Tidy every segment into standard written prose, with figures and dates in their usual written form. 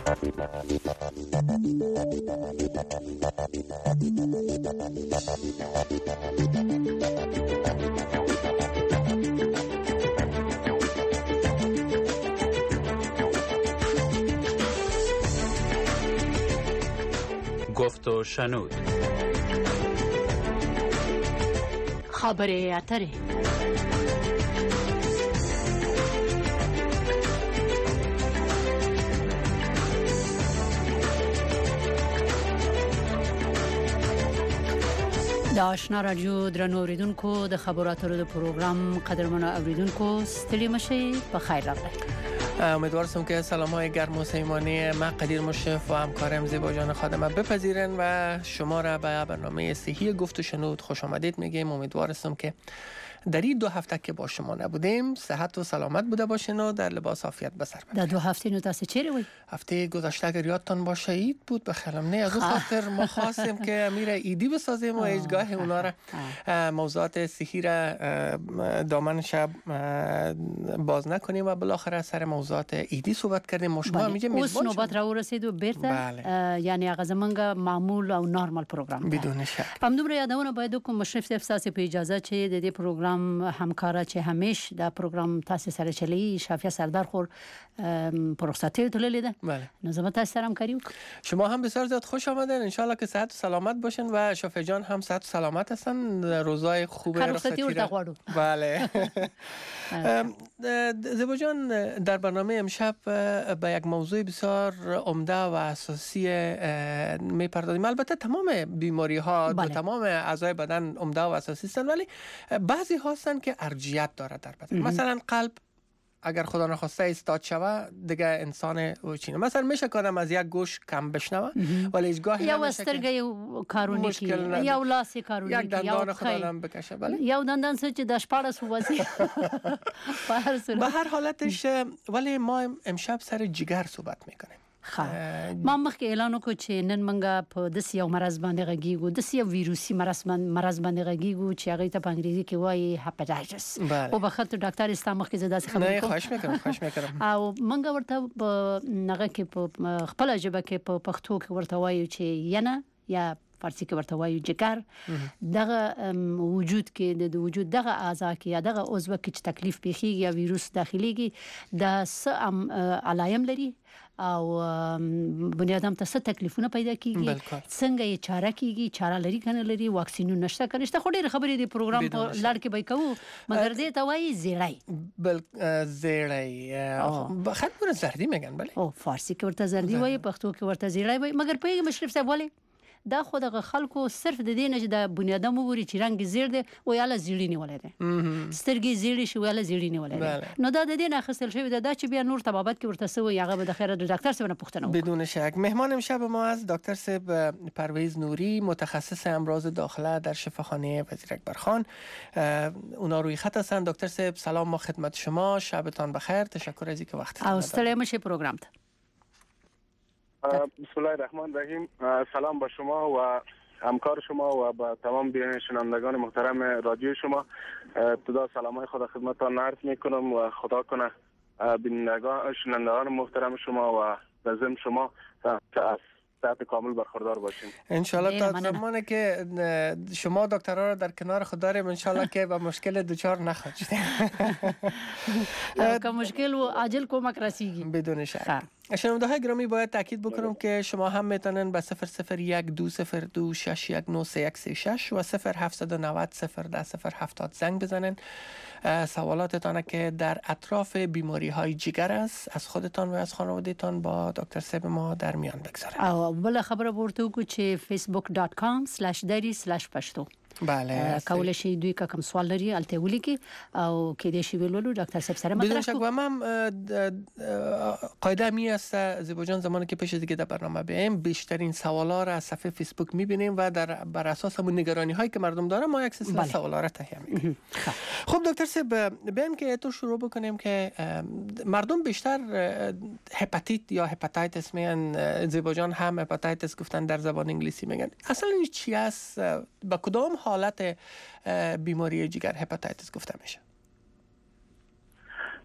گفت و شنود. خبر اتره. د آشنا رادیو درنو اوریدونکو د خبراتو د پروګرام قدرمنو اوریدونکو ستړي مشي په خیر راغلی. امیدوارم که سلام‌های گرم و صمیمانه من قدیر مشرف و همکارم زیبا جان خادمه بپذیرن و شما را به برنامه صحی گفت و شنود خوش آمدید میگیم. امیدوارم که در این 2 هفته که با شما نبودیم صحت و سلامت بوده باشین و در لباس عافیت به سر ببرید. در 2 هفته نو تاسو چیرې وای؟ هفته گذشته اگر یادتان باشه عید بود به خیالم نه از اون خاطر ما خواستیم که امیر عیدی بسازیم و هیچگاه اونا را موضوعات صحی را دامن شب باز نکنیم و بالاخره سر موضوعات عیدی صحبت کردیم. ما شما میگه میزبان نوبت را ورسید و بیرته یعنی هغه زمونږ معمول او نورمال پروګرام بدون شک. هم دومره یادونه باید کوم مشرف افساسی په اجازه چې د دې پروګرام همکارا چې همیش دا پروګرام تاسو سره چلی شافیا سردار خور پروسته تللی ده. بله. نظام تاسو سره همکاری وکړو. شما هم بسیار زیاد خوش آمدین. ان شاء الله که صحت و سلامت باشین و شافیا جان هم صحت و سلامت هستن. روزای خوب رخصتی ورته غواړو. بله. زیبا جان در برنامه امشب به یک موضوع بسیار عمده و اساسی میپردازیم. البته تمام بیماری ها و تمام اعضای بدن عمده و اساسی هستند ولی بعضی هستند که ارجیت داره در بدن. مثلا قلب اگر خدا نخواسته استاد شوه دیگه انسان چینه. مثلا میشه کدام از یک گوش کم بشنوه ولی هیچگاه یا استرگه کارونی کی یا لاسی کارونی یک دندان خدا نم بکشه. بله یا دندان سوچ د شپارس وځي به هر حالتش. ولی ما امشب سر جگر صحبت میکنیم. ما مخکې اعلان وکړو چې نن موږ په داسې یو مرض باندې غږیږو، داسې یو ویروسي مرض باندې غږیږو چې هغه ته په انګریزي کې وایي هپاتایټس. او بخښه ډاکټر استا مخکې زه داسې خبرې کوم. خواهش میکنم. او موږ ورته په هغه کې په خپل ژبه کې په پښتو کې ورته وایو چې ینه یا فارسی کې ورته وایو جگر. دغه وجود کې د وجود دغه اعضاء کې یا دغه عضو کې چې تکلیف پیښیږي یا ویروس داخليږي د څه علایم لري او بنیادم ته څه تکلیفونه پیدا کیږي، څنګه یې چاره کیږي، چاره لري کنه لري، واکسینونه نشته کنه نشته. خو ډېر خبرې دی پروګرام په لړ کې به کوو مګر دې ته وایي زیړی. زیړی خط پر زردی میگن. بله او فارسی کې ورته زردی وایي، پښتو کې ورته زیړی وایي. مګر په مشرف صاحب وایي دا خو د خلکو صرف د دې نه چې د بنیادم وګوري چې رنگ زیړ دی او یاله زیړی نیولای دی، سترګې زیړې شو یاله زیړی نیولای دی. نو دا د دې نه خپل شوی دا چې بیا نور طبابت کې ورته سوی هغه به د خیره د ډاکټر څخه پوښتنه وکړي. بدون شک مهمان امشب ما از دکتر صاحب پرویز نوری، متخصص امراض داخله در شفاخانه وزیر اکبرخان. اونا روی خط هستن. دکتر صاحب سلام ما خدمت شما، شبتان بخیر. تشکر از اینکه وقت او ستړی مشه پروګرام ته. بسم الله الرحمن الرحیم. سلام به شما و همکار شما و به تمام شنوندگان محترم رادیو شما. ابتدا سلامای خدا خدمتتان عرض میکنم و خدا کنه بینندگان شنوندگان محترم شما و لازم شما از صحت کامل برخوردار باشین ان شاء الله. تا زمانی که شما دکترها را در کنار خود داریم ان شاء الله که به مشکل دوچار نخواهید شد. که مشکل و عاجل کمک رسیږي بدون شک. شنونده‌های گرامی باید تاکید بکنم که شما هم میتونن به 0012026193136 و 0790010070 زنگ بزنن. سوالاتتان که در اطراف بیماری های جگر است از خودتان و از خانوادهتان با دکتر صاحب ما در میان بگذارید. او بل خبره ورته کو چې facebook.com/dari/pashto. بله کولای شي دوی کوم سوال لري الته ولیکي او کې دې شی ویلولو ډاکټر صاحب سره بدون شک. و من قاعده می است زیبا جان زمانی که پیش از اینکه در برنامه بیایم بیشترین سوالا را از صفحه فیسبوک میبینیم و بر اساس همون نگرانی هایی که مردم دارن ما یک سلسله سوالا را تهیه میکنیم. خب دکتر صاحب بیایم که تو شروع بکنیم که مردم بیشتر هپاتیت یا هپاتایتس میگن. زیبا جان هم هپاتایتس گفتن در زبان انگلیسی میگن. اصلا این چی است؟ با کدام حالت بیماری جگر هپاتایتس گفته میشه؟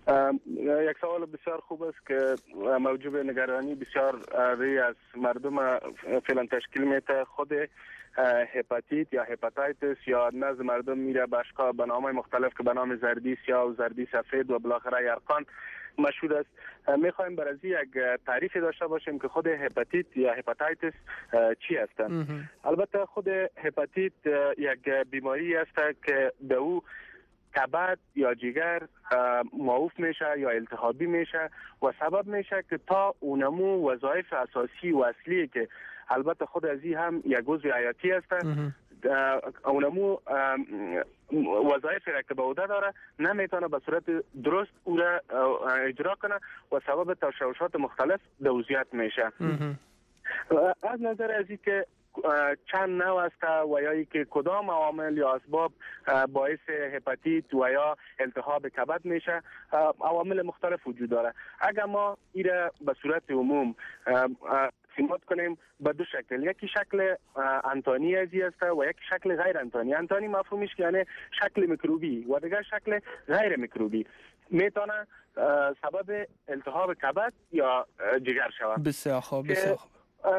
یک سوال بسیار خوب است که موجب نگرانی بسیار روی از مردم فعلا تشکیل میده. خود هپاتیت یا هپاتایتس یا نزد مردم میره به نام‌های مختلف که به نام زردی سیاه و زردی سفید و بالاخره یرقان مشهور است. میخوایم برای یک تعریفی داشته باشیم که خود هپاتیت یا هپاتایتس چی هستند. البته خود هپاتیت یک بیماری است که به او کبد یا جگر معوف میشه یا التهابی میشه و سبب میشه که تا اونمو وظایف اساسی و اصلی که البته خود از این هم یک عضو حیاتی است اونمو وظایف را که به عهده داره نمیتونه به صورت درست او را اجرا کنه و سبب تشوشات مختلف دوزیت میشه. از نظر از این که چند نوع است و یا که کدام عوامل یا اسباب باعث هپاتیت و یا التهاب کبد میشه، عوامل مختلف وجود داره. اگر ما ایره به صورت عموم تقسیمات کنیم به دو شکل، یکی شکل انتانی ازی است و یکی شکل غیر انتانی. انتانی مفهومش یعنی شکل میکروبی و دیگر شکل غیر میکروبی میتونه سبب التهاب کبد یا جگر شود. بسیار خوب، بسیار خوب.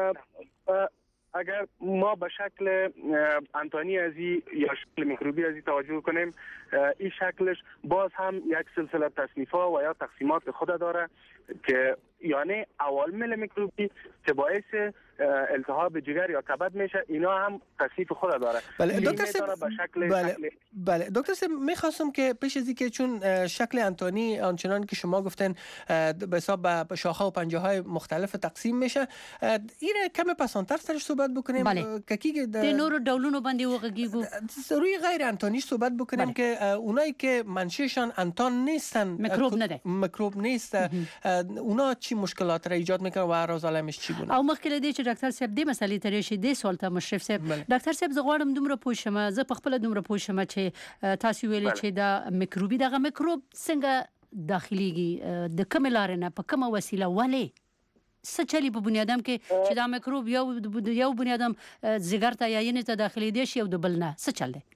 اگر ما به شکل انتانی ازی یا شکل میکروبی ازی توجه کنیم، این شکلش باز هم یک سلسله تصنیف‌ها و یا تقسیمات خود داره که یعنی عوامل میکروبی که باعث التهاب جگر یا کبد میشه اینا هم تصنیف خود داره. بله دکتر صاحب، بله دکتر صاحب، میخواستم که پیش از اینکه چون شکل انتانی آنچنان که شما گفتن به حساب به شاخه و پنجه های مختلف تقسیم میشه، این کم پسانتر سرش صحبت بکنیم. بله. که د نور دولونو باندې وغږیږو. روی غیر انتانی صحبت بکنیم. بله. که اونایی که منشأشان انتان نیستن، میکروب نیست، اونا چی مشکلات را ایجاد میکنه و اعراض علائمش چی گونه؟ او مخکې دی چې ډاکټر صاحب دې مسلې ته راشي دې سوال ته مشرف صاحب. ډاکټر صاحب زه غواړم دومره پوه شم، زه په خپل دومره پوه شم چې تاسو ویل چې دا میکروبي دغه میکروب څنګه داخليږي، د کوم لارې نه، په کومه وسیله، ولې څه چلی په بنی آدم کې چې دا میکروب یو بنی آدم ځګر ته یا ینې ته داخلي دی شي او د بل نه څه چل دی؟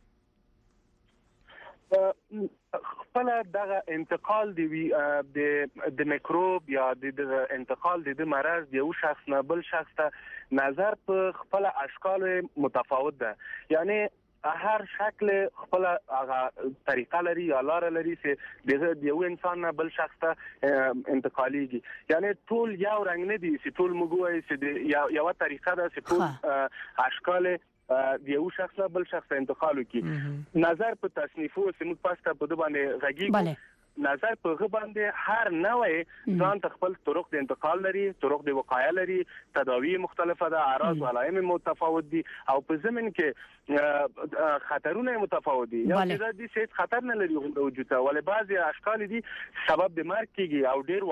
خپل دغه انتقال دی د میکروب یا د انتقال د مرض د یو شخص نه بل شخص ته نظر په خپل اشکال متفاوت ده. یعنی هر شکل خپل هغه طریقه لري یا لار لري چې د یو انسان نه بل شخص ته انتقالیږي. یعنی ټول یو رنگ نه دي چې ټول موږ چې یو طریقه ده چې ټول اشکال د یو شخص نه بل شخص انتقال وکړي. نظر په تصنیفو چې موږ پاسته په دوه باندې غږیږو، نظر په غو باندې هر نوې ځان خپل طرق د انتقال لري، طرق د وقایه لري، تداوی مختلفه ده، اعراض و علائم متفاوت دي او په ضمن کې خطرونه متفاوت دي. یا د دې خطر نه لري وجود ته، ولې بعضی اشکال دي سبب د مرګ کیږي او ډیر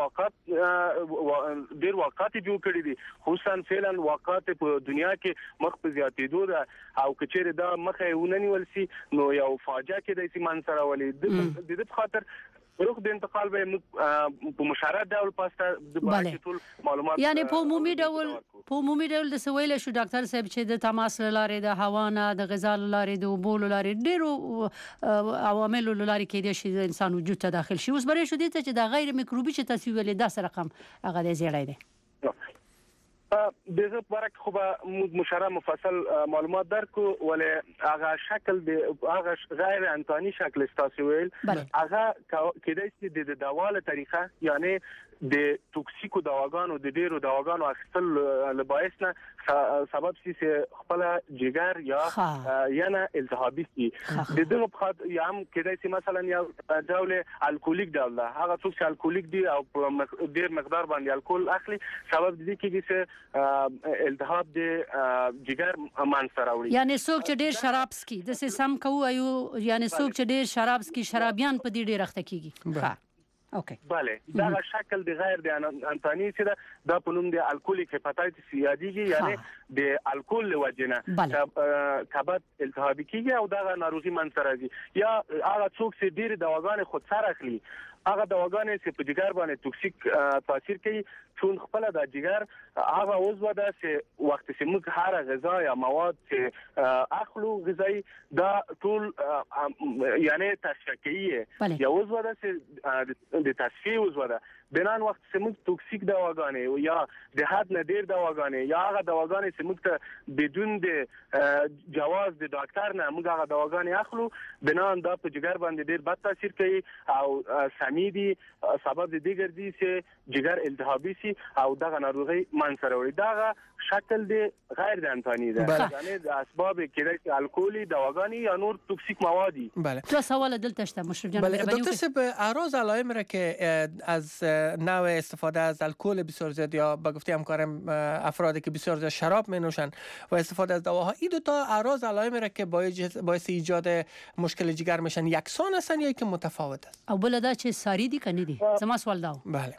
واقعات جوړ کړي دي، خصوصا فعلا واقعات په دنیا کې مخ په زیاتېدو ده او کچېره دا مخه وننول سي نو یو فاجعه کې د سیمان سره ولې د دې خاطر روح د انتقال به په مشارکت ډول پاسته د ټول معلومات، یعنی په عمومي ډول د سویل شو ډاکټر صاحب چې د تماس لارې، د هوا نه، د غذا لارې، د اوبو لارې، ډیرو عوامل لارې کې د شي انسان وجود ته داخل شي. اوس برې شو دي ته چې د غیر میکروبي چې تاسو ویلې دا سره رقم هغه د زیړای دی دغه برک خو به مشاره مفصل معلومات درکو، ولې هغه شکل د هغه غیر انتانی شکل تاسو ویل هغه کېدای شي د دواله طریقه، یعنی د توکسیکو دواګانو د ډیرو دواګانو اخیستل له باعث نه سبب شي چې خپل جگر یا نه التهابي شي. د دغه په یا هم کېدای شي مثلا یو ډول الکولیک ډول ده، هغه څوک چې الکولیک دي او ډیر مقدار باندې الکول اخلي، سبب دي کېږي چې التهاب د جگر منځته راوړي. یعنی څوک چې ډیر شراب سکي د سم کوو، یعنی څوک چې ډیر شراب سکي شرابيان په دې ډیر اخته کیږي. اوکے بله دا شکل د غیر د انتانی چې دا په نوم د الکولیک هپاتایتس یادېږي، یعنی د الکول له وجې نه کبد التهابي کیږي او دا ناروغي منځته راځي. یا هغه څوک چې ډېر دواګانې خود سره اخلي هغه دواګانې چې په جګر باندې توکسیک تاثیر کوي چون خپل د جګر هغه عضو ده چې وخت چې موږ هر غذا یا مواد چې اخلو غذایی دا ټول یعنی تصفیه یا عضو ده چې د تصفیه عضو ده بنان وخت چې موږ توکسیک دواګانې یا د حد نه ډیر دواګانې یا هغه دواګانې چې موږ ته بدون د جواز د ډاکټر نه موږ هغه دواګانې اخلو بنان دا په جګر باندې ډیر بد تاثیر کوي او سمیدي سبب د دې ګرځي چې جګر التهابي سي او دغه ناروغي منځ راوړي دغه شکل دی غیر د انساني ده یعنی د اسباب کې الکلی دواګانې یا نور توکسیک موادی بله تو سوال دلته شته مشرف جان دکتر صاحب اعراض علائم را که از نوع استفاده از الکل بسیار زیاد یا به گفته همکارم افرادی که بسیار زیاد شراب می نوشن و استفاده از دواها این دو تا اعراض علائم را که باعث ایجاد مشکل جگر میشن یکسان هستن یا که متفاوت است او بل دا چې ساری دي کنه دي زما سوال دا بله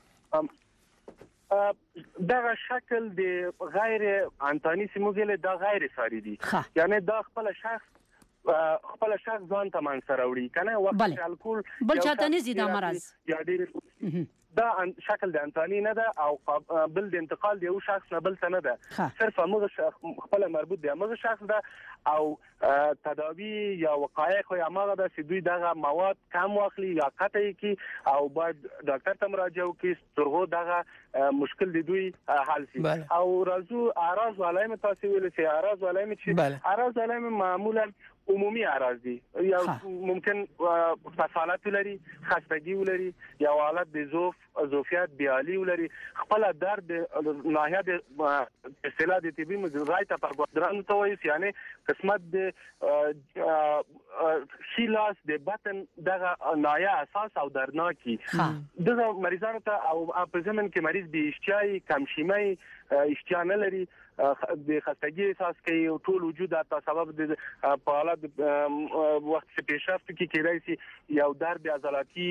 دغه شکل د غیر انتانی سیموګل دا غیر ساری دي یعنی دا خپل شخص ځان ته منځ راوړي کنه وخت الکول بل چاته نه زیاده مرض یا ډیر دا شکل د انساني نه ده او بل د انتقال دی یو شخص نه بل څه نه ده صرف هغه خپل مربوط دی هغه شخص ده او تداوی یا وقایع خو هغه ده چې دوی دغه مواد کم واخلي یا قطعي کی او باید ډاکټر ته مراجعه وکړي ترغو دغه مشکل دی دوی حل شي او راځو اعراض علائم تاسو ویل چې اعراض علائم چې اعراض علائم معمولا عمومي اعراض دي یا ممکن فصالات لري خستگی ولري یا حالت د زوفیات بیالي ولري خپل درد ناحیه د اصطلاح د طبي مزرای ته پرګدران ته وایي یعنی قسمت د شیلاس د بطن دغه ناحیه اساس او دردناکي دغه مریضانو ته او په زمن کې مریض به اشتیاي کمشیمي اشتیا نه لري د خستګي احساس کوي او ټول وجود د سبب د په حالت وخت چې پیشرفت کې کېدای شي یو درد عضلاتي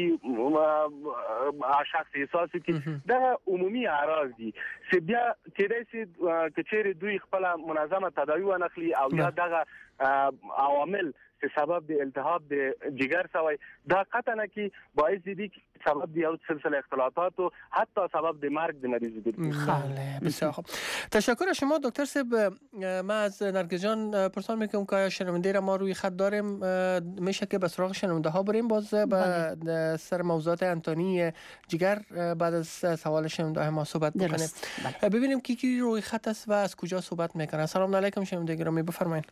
شخص احساس کوي دا عمومي اعراض دي چې بیا کېدای شي چې دوی خپل منظمه تداوی ونخلي او یا دغه عوامل چې سبب د التهاب د جگر سوی دا قطعا کی باعث دي سبب دی او سلسله اختلاطات و حتی سبب د مرگ د مریض دي. بله بسیار خوب. تشکر از شما دکتر صاحب. ما از نرگس جان پرسان میکنم که شنونده را ما روی خط داریم میشه که به سراغ شنونده ها بریم باز به سر موضوعات انتانی جگر بعد از سوال شنونده ما صحبت میکنیم. ببینیم کی روی خط است و از کجا صحبت میکنه. سلام علیکم شنونده گرامی بفرمایید.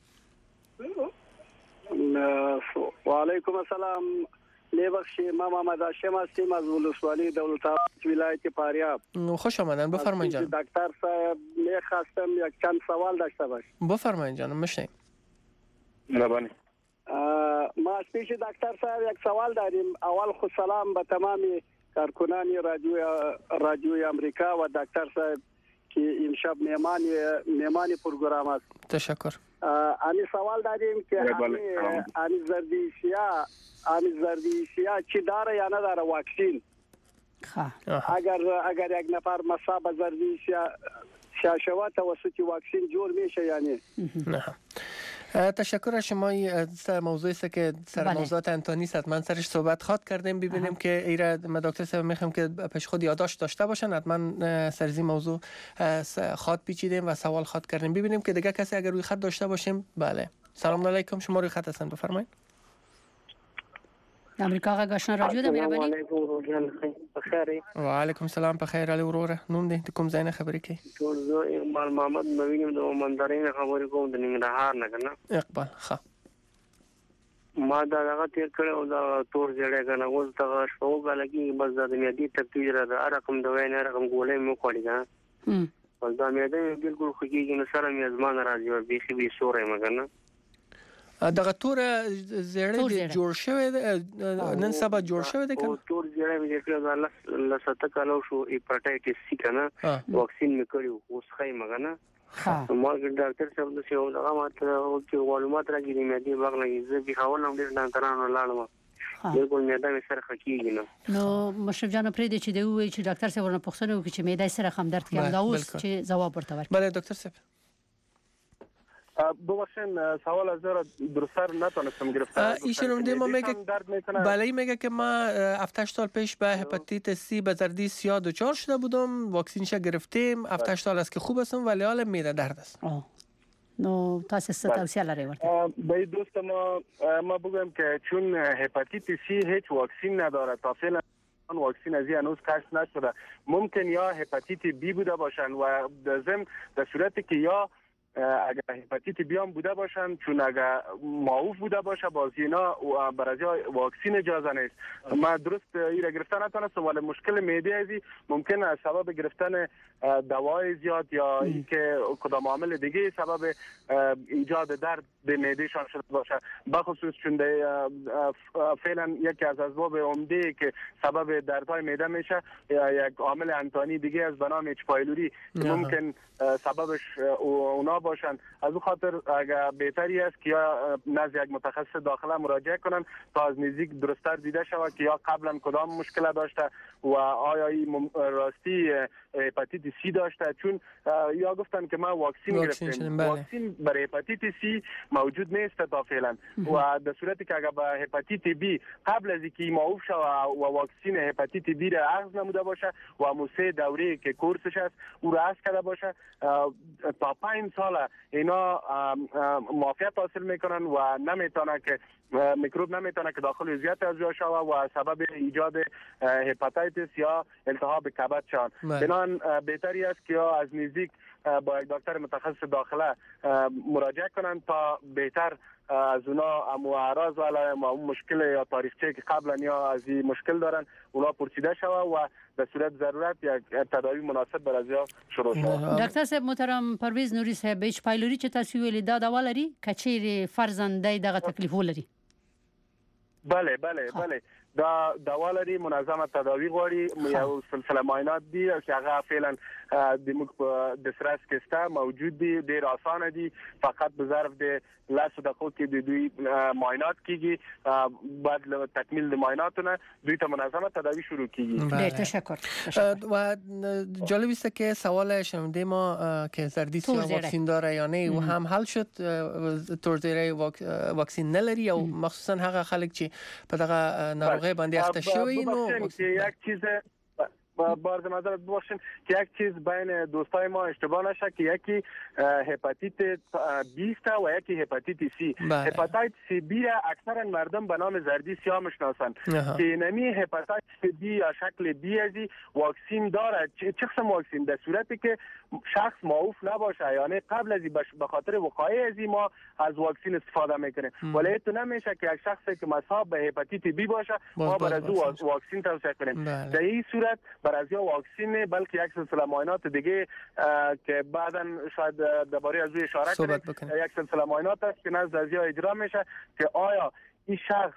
و علیکم السلام. لیبخشی ما محمد هاشم هستیم از ولسوالی دولت‌آباد ولایت فاریاب. خوش آمدن بفرمایید جان. دکتر صاحب می‌خواستم یک چند سوال داشته باشم. بفرمایید جانم میشنیم. مهربانی. ما از پیش دکتر صاحب یک سوال داریم. اول خود سلام به تمام کارکنان رادیوی آمریکا و دکتر صاحب که این شب مهمان پروگرام است. تشکر. آنی سوال داریم که آنی زردیشیا چی داره یا نداره واکسین؟ اگر یک نفر مصاب زردیشیا شود توسط واکسین جور میشه یعنی؟ نه. تشکر از شما. سر موضوعی است که سر موضوعات انتانی است حتما سرش صحبت خواد کردیم. ببینیم که ایرا ما دکتر صاحب میخوام که پیش خود یادداشت داشته باشن حتما سر این موضوع خواد پیچیدیم و سوال خواد کردیم. ببینیم که دیگه کسی اگر روی خط داشته باشیم. بله سلام علیکم شما روی خط هستن بفرمایید. امریکا غاښنا رادیو د مهرباني بخیر. و علیکم السلام بخیر علی وروره. نوم دې کوم ځای نه خبرې کوي؟ ټول زه اقبال محمد نویم د مندرین خبرې کوم د ننګرهار نه کنه. اقبال ښه. ما دا هغه تیر کړو دا تور جوړه کنه اوس دا شو غلګي بس د میادي تکتیر دا رقم د وینې رقم ګولې مو کولی کنه. بس دا میادي بالکل خوږي نه سره میزمان راځي او بيخي به سورې مګنه. دغه تور زیړې جوړ شوی نن سبا جوړ شوی دی کنه تور زیړې مې کړل لسته کالو شو هپاتایټس سی کنه واکسین مې کړو اوس خای مګنه ما ډاکټر صاحب له څو دغه ماته او چې معلومات راګی مې دی باغله زه به خاونم ډیر ډاکټرانو لاړم بالکل مې دا سره خکېږي نو مشرف جان پرې دې چې دی وی چې ډاکټر صاحب ورنه پوښتنه وکړي چې مې دای سره هم درد کوي دا اوس چې جواب ورته ورکړي. بله ډاکټر صاحب ببخشید سوال از را درست نتونستم گرفتم. ایشون ما میگه بله میگه که ما 7 سال پیش به هپاتیت سی به زردی یا دچار شده بودم، واکسینش گرفتیم، 7 سال است که خوب هستم ولی حال معده درد است. نو تاسو څه توصیه لرئ ورته؟ به دوست ما بگم که چون هپاتیت سی هیچ واکسین نداره، تا فعلا واکسین از این هنوز کشف نشده. ممکن یا هپاتیت بی بوده باشن و در صورتی که یا اگر هپاتیت بی هم بوده باشن، چون اگر معروف بوده باشه باز اینا برای واکسین اجازه نیست. ما درست ایره گرفتن نتونستم ولی مشکل معده ازی ممکن از سبب گرفتن دوای زیاد یا اینکه کدام عامل دیگه سبب ایجاد درد به معده شان شده باشه، بخصوص چون فعلا یکی از اسباب عمده که سبب دردهای معده میشه یک عامل انتانی دیگه از به نام اچ پایلوری ممکن سببش اونا باشن. از اون خاطر اگر بهتری است که یا نزد یک متخصص داخله مراجعه کنن تا از نزدیک درست‌تر دیده شود که یا قبلا کدام مشکل داشته و آیا این راستی هپاتیت سی داشته. چون یا گفتن که ما واکسین گرفتیم، واکسین برای هپاتیت سی موجود نیست تا فعلا و در صورتی که اگر به هپاتیت بی قبل از اینکه معروف شود و واکسین هپاتیت بی را اخذ نموده باشه و موسه دوره که کورسش است او را اخذ کرده باشه، تا 5 سال اینا معافیت حاصل میکنن و نمیتونه که میکروب نمیتونه که داخل عضویت از جا شود و سبب ایجاد هپاتیتس یا التهاب کبد شوند. بنابراین بهتری است که از نزدیک با یک دکتر متخصص داخله مراجعه کنن تا بهتر از اونا اعراض و اون مشکل یا تاریخچه که قبلا یا از این مشکل دارن اونا پرسیده شود و به صورت ضرورت یک تداوی مناسب برای شروع شود. دکتر صاحب محترم پرویز نوری صاحب، اچ پایلوری چې تاسو ویل دا دوا لري کچیر فرزندای دغه تکلیف ولري؟ بله دا دوا لري، منظمه تداوی غواړي، یو سلسله معاینات دي چې هغه فعلا د موږ په دسترس کې ستا موجود دي، ډېر اسانه دي، فقط به ظرف د 10 دقیقو کې د دوی معاینات کیږي، بعد له تکمیل د معایناتونه دوی ته منظمه تداوی شروع کیږي. ډېر تشکر. و جالب است که سوال شنونده ما که زردی سی واکسین داره یا نه و هم حل شد. تورزیره واکسین نلری یا مخصوصا هغه خلک چې په دغه ناروغی باندې اخته شوی نو یک چیز بارز معذرت ببخشین که یک چیز بین دوستای ما اشتباه نشه که یکی هپاتیت بی است و یکی هپاتیت سی. هپاتیت سی بی را اکثرا مردم به نام زردی سیاه میشناسند که نمی هپاتیت بی یا شکل بی ازی واکسین داره. چه قسم واکسین؟ در صورتی که شخص معروف نباشه، یعنی قبل از به خاطر وقایع ازی ما از واکسین استفاده میکنیم، ولی تو نمیشه که یک شخصی که مصاب به هپاتیت بی باشه ما برای او واکسین توصیه کنیم. در این صورت برای واکسین بلکه یک سلسله معاینات دیگه که بعداً شاید درباره از روی اشاره کنیم، یک سلسله معاینات است که نزد ازیا اجرا میشه که آیا این شخص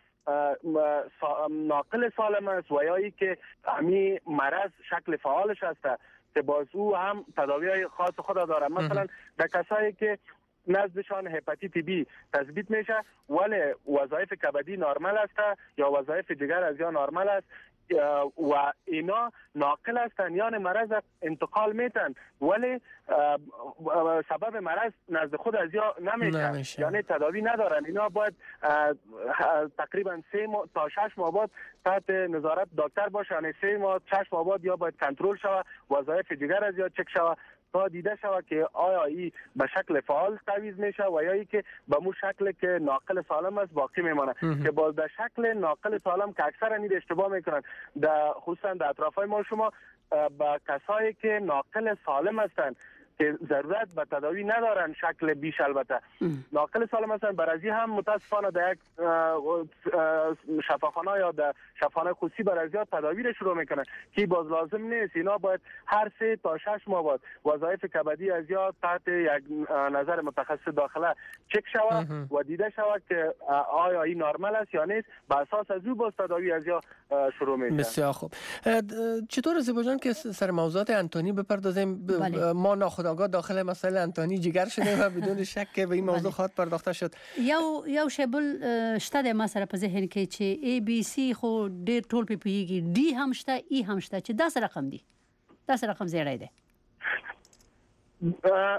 ناقل سالم است و یا ای که همین مرض شکل فعالش است که باز او هم تداوی خاص خود داره. مثلا در کسایی که نزدشان هپاتیت بی تثبیت میشه ولی وظایف کبدی نرمال است یا وظایف جگر از یا نرمال است و اینا ناقل هستند، یعنی مرض انتقال میتن ولی سبب مرض نزد خود از یا نمیشه، یعنی تداوی ندارن. اینا باید تقریبا 3 تا 6 ماه بعد تحت نظارت دکتر باشه، یعنی 3 ماه 6 ماه بعد یا باید کنترل شود، وظایف جگر از یا چک شود تا دیده شود که آیا این به شکل فعال تعویض میشه و یا ای که به مو شکل که ناقل سالم است باقی میمانه. که باز در شکل ناقل سالم که اکثر این اشتباه میکنن خصوصا در اطرافای ما شما با کسایی که ناقل سالم هستند که ضرورت به تداوی ندارن شکل بیش، البته ناقل سالم هستن، برازی هم متاسفانه در یک شفاخانه یا در شفاخانه خصوصی برازی ها تداوی رو شروع میکنن که باز لازم نیست. اینا باید هر 3 تا 6 ماه بعد وظایف کبدی از یا تحت یک نظر متخصص داخله چک شود و دیده شود که آیا این نرمال است یا نیست، به اساس از او باز تداوی از یا شروع میشه. بسیار خوب. چطور زیبا جان که سر موضوعات انتونی بپردازیم؟ ما ناخودآگاه داخل مسائل انتونی جگر شدیم و بدون شک که به این موضوع خاط پرداخته شد. یو شبل شته د ما سره په ذهن کې چې ای بی سی خو ډېر ټول په پیږي، ډي هم شته، ای هم شته، چې دا څه رقم دی؟ دا څه رقم زیړی دی؟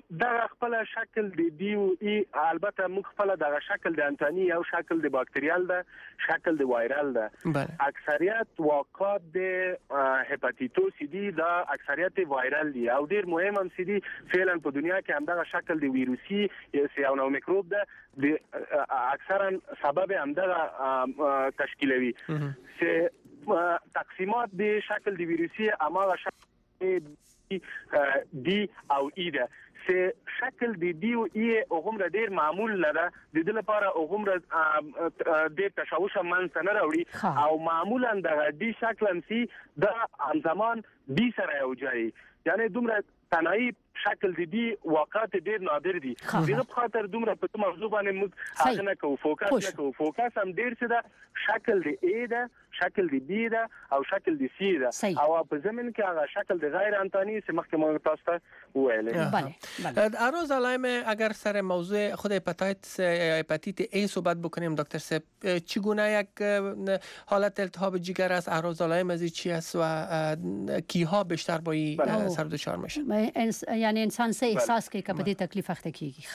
دا خپل شکل دی او ای البته موږ خپل د شکل د انتانی او شکل د باکتریال ده شکل د وایرال ده اکثریت واقعات د هپاتیتوس دی دا اکثریت وایرال دی او ډیر مهم هم سي دي فعلا په دنیا کې هم دا شکل د ویروسي یا نو میکروب ده اکثرا سبب هم دا تشکیلوي چې تقسیمات د شکل د ویروسي اماغه شکل دی او ای ده چې شکل دی او ای اوغمره ډیر معمول نه ده د دې لپاره اوغمره ډیر تشوش منځ نه راوړي او معمولا د دی شکل هم سي د همزمان دی سره یو ځای یعنی دومره تنهایی شکل دی واقعات ډیر نادر دي دغه په خاطر دومره په موضوع باندې موږ هغه نه کوو فوکس هم ډیر څه ده شکل دی ای ده شکل دی بی ده او شکل دی سی ده او په زمين کې هغه شکل دی غیر انتانی چې مخکې موږ تاسو ته ویل عروض علائم اگر سر موضوع خود هپاتیت ای صحبت بکنیم دکتر صاحب چگونه یک حالت التهاب جگر است اعراض علائم از چی است و کیها بیشتر با این سر دچار میشن یعنی انسان سه احساس که به دې تکلیف اخته کیږي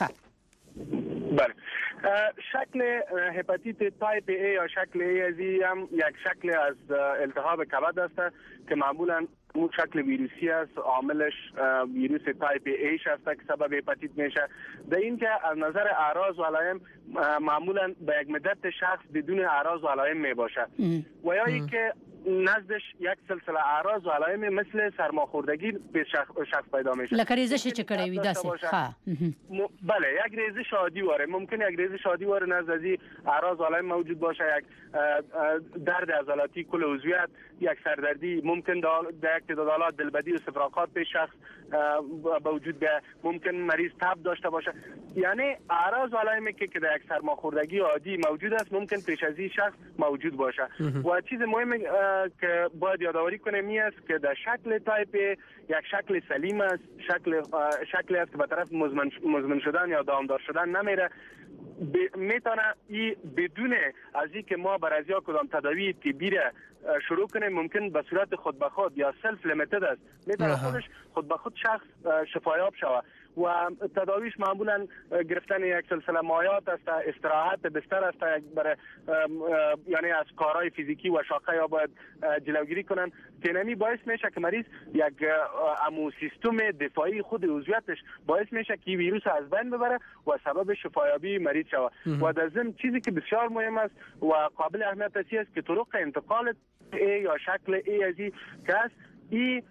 بله شکل هپاتیت تایپ ای یا شکل ای ازی هم یک شکل از التهاب کبد است که معمولا اون شکل ویروسی است عاملش ویروس تایپ ایش است که سبب هپاتیت میشه در این که از نظر اعراض و علائم معمولا به یک مدت شخص بدون اعراض و علائم می باشه و یا اینکه نزدش یک سلسله اعراض و علائم مثل سرماخوردگی به شخص پیدا میشه لکه ریزش چې کړی وي داسې بله یک ریزش عادی واره ممکن یک ریزش عادی واره نزدی اعراض و علائم موجود باشه یک درد عضلاتی کل عضویت یک سردردی ممکن در یک تعداد حالات دلبدی و استفراغات به شخص به وجود بیاید ممکن مریض تب داشته باشه یعنی اعراض و علائمی که در یک سرماخوردگی عادی موجود است ممکن پیش از این شخص موجود باشه و چیز مهمی که باید یادآوری کنیم این است که در شکل تایپ یک شکل سلیم است شکلی است که به طرف مزمن شدن یا دامدار شدن نمیره میتونه ای بدون از اینکه ما برای ازیا کدام تداوی طبی را شروع کنیم ممکن به صورت خود به خود یا سلف لیمیتد است میتونه خودش خود به خود شخص شفایاب شود و تداویش معمولا گرفتن یک سلسله مایات است استراحت بستر است برای یعنی از کارهای فیزیکی و شاقه یا باید جلوگیری کنن که باعث میشه که مریض یک امو سیستم دفاعی خود عضویتش باعث میشه که ویروس از بین ببره و سبب شفایابی مریض شود و در ضمن چیزی که بسیار مهم است و قابل اهمیت است که طرق انتقال ای یا شکل ای ازی که است ای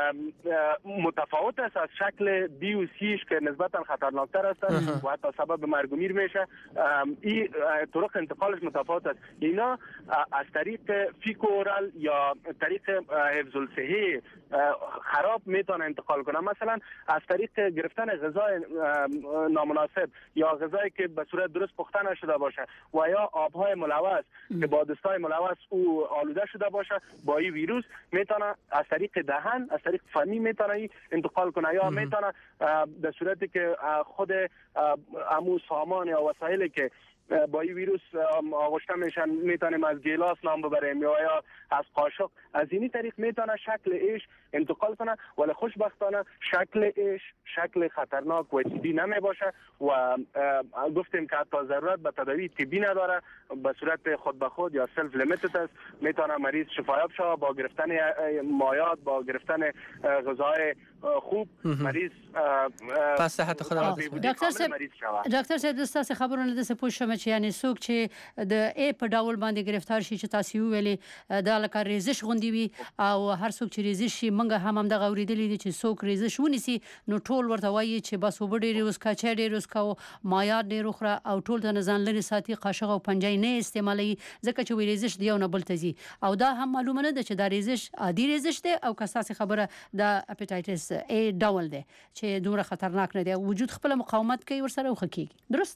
متفاوت است از شکل بی و سیش که نسبتا خطرناکتر است و حتی سبب مرگ و میر میشه این طرق انتقالش متفاوت است اینا از طریق فیکو اورال یا طریق حفظ الصحه خراب میتونه انتقال کنه مثلا از طریق گرفتن غذای نامناسب یا غذایی که به صورت درست پخته نشده باشه و یا آبهای ملوث که با دستای ملوث او آلوده شده باشه با این ویروس میتونه از طریق دهن از طریق فمی میتونه انتقال کنه یا میتونه در صورتی که خود امو سامان یا وسایلی که با این ویروس آغشته میشن میتونیم از گیلاس نام ببریم یا از قاشق از اینی طریق میتونه شکل ایش انتقال کنه ولی خوشبختانه شکل ایش شکل خطرناک و طبی نمی باشه و گفتیم که حتی ضرورت به تداوی طبی نداره به صورت خود به خود یا سلف لیمیتد است میتونه مریض شفایاب شه با گرفتن مایات با گرفتن غذای خوب مریض پس صحت خدا ډاکټر صاحب دسته خبرونه د څه پوښتنه چې یعنی څوک چې د ای په ډول باندې گرفتار شي چې تاسو ویلې د لکه ریزش غوندي وي او هر څوک چې ریزش شي منګه هم د غوریدلې دي چې څوک ریزش ونیسي نو ټول ورته وایي چې بس وبډې روز کا چې ډېر روز کا مایات ډېر خره او ټول د نزان لري ساتي قاشق او پنجای نه استعمالي ځکه چې ریزش دی او نه بل تزي او دا هم معلومه نه ده چې دا ریزش عادي ریزش دی او کساس خبره د اپیټایټس ای ډول دی چې دومره خطرناک نه دی وجود خپل مقاومت کوي ورسره وخکیږي درست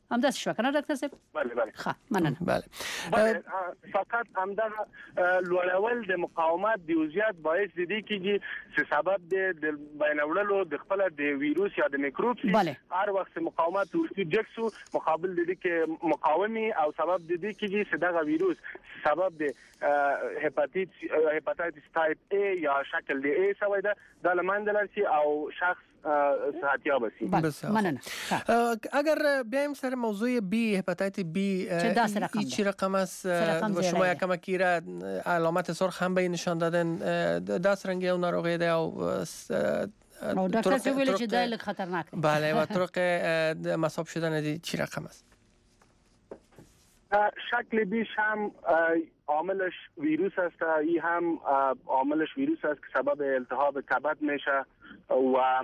همداسې شو کنه ډاکټر صاحب؟ بله ښه مننه. بله فقط همدغه لوړول د مقاومت د وضعیت باعث د دې کېږي چې سبب د بینولو د خپل د ویروس یا د میکروب هر وخت مقاومت وجود جکسو مقابل د دې کې مقاومي او سبب د دې کېږي چې دغه ویروس سبب د هپاتایتس تایپ A یا شکل د A سوی ده د لمندل شي او شخص صحتیاب شي. مننه. اگر بیایم سر موضوع B هپاتیت B هیچ رقم است و شما یکم کیره علامت سرخ هم به نشان دادن دست رنگی اون ناروغی ده او دکتر چه ویل چې دا لږ خطرناک دی. بله و طرق مصاب شدن دی چی رقم است؟ شکل بیش هم عاملش ویروس است، این هم عاملش ویروس است که سبب التهاب کبد میشه و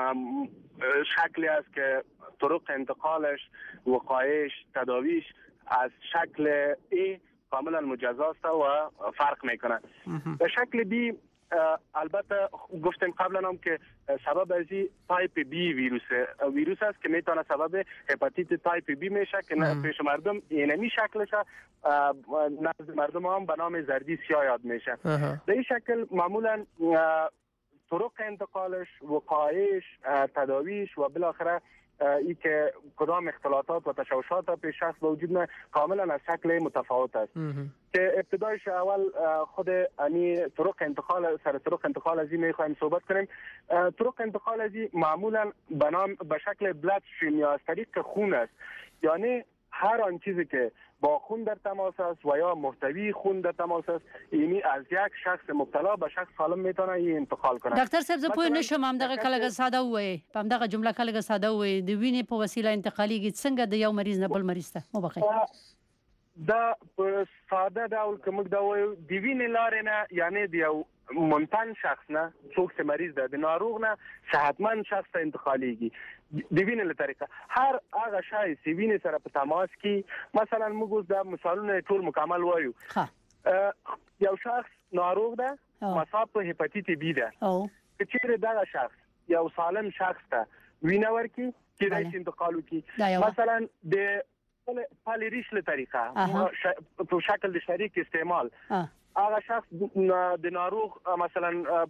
شکلی است که طرق انتقالش، وقایش، تداویش از شکل A کاملا مجزاست و فرق میکنه. شکل B البته گفتیم قبلا هم که سبب از تایپ بی ویروس است که میتونه سبب هپاتیت تایپ بی میشه که پیش مردم اینمی شکلش نزد مردم هم به نام زردی سیاه یاد میشه. به این شکل معمولا طرق انتقالش، وقایش، تداویش و بالاخره ای که کدام اختلاطات و تشوشات پیش شخص به وجود نه کاملا از شکل متفاوت است. که ابتدایش اول خود طرق انتقال از این میخوایم صحبت کنیم. طرق انتقال از این معمولا به شکل بلاد استریم یا از طریق خون است، یعنی هر آن چیزی که با خون در تماس است و یا محتوی خون در تماس است، یعنی از یک شخص مبتلا به شخص سالم میتونه این انتقال کنه. ډاکټر صاحب زه پوه نشم همدغه کلګه ساده وای په همدغه جمله کلګه ساده وای د وینې په وسیله انتقالیږي څنګه د یو مریض نه بل مریض ته مبخې دا په ساده ډول کوم دا وای د وینې لارې نه، یعنی د یو منتن شخص نه څوک چې مریض ده د ناروغ نه صحتمند شخص ته انتقالیږي د وینې له طریقه. هر هغه شای چې وینې سره په تماس کې، مثلا موږ دا مثالونه ټول مکمل وایو. یو شخص ناروغ ده مصاب په هپاتیت بی ده، که چیرې دا شخص یو سالم شخص ته وینه ورکړي چې د انتقال وکړي، مثلا د پالیریش له طریقه په شکل د شریک استعمال هغه شخص د ناروغ مثلا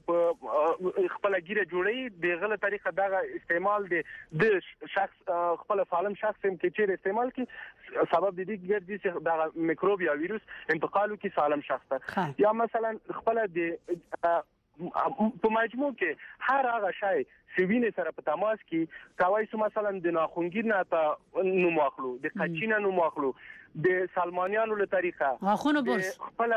خپل ګیره جوړي د غلط طریقه دغه استعمال د شخص خپل سالم شخص هم کې چیرې استعمال کی سبب د دې ګرځي چې د میکروب یا ویروس انتقال کی سالم شخص ته، یا مثلا خپل د په مجموع کې هر هغه شی سوینه سره په تماس کې کوي، سو مثلا د ناخونګیر نه ته نوم واخلو، د قچینه نوم واخلو، د سلمانیانو له طریقه غاخونه برس خپل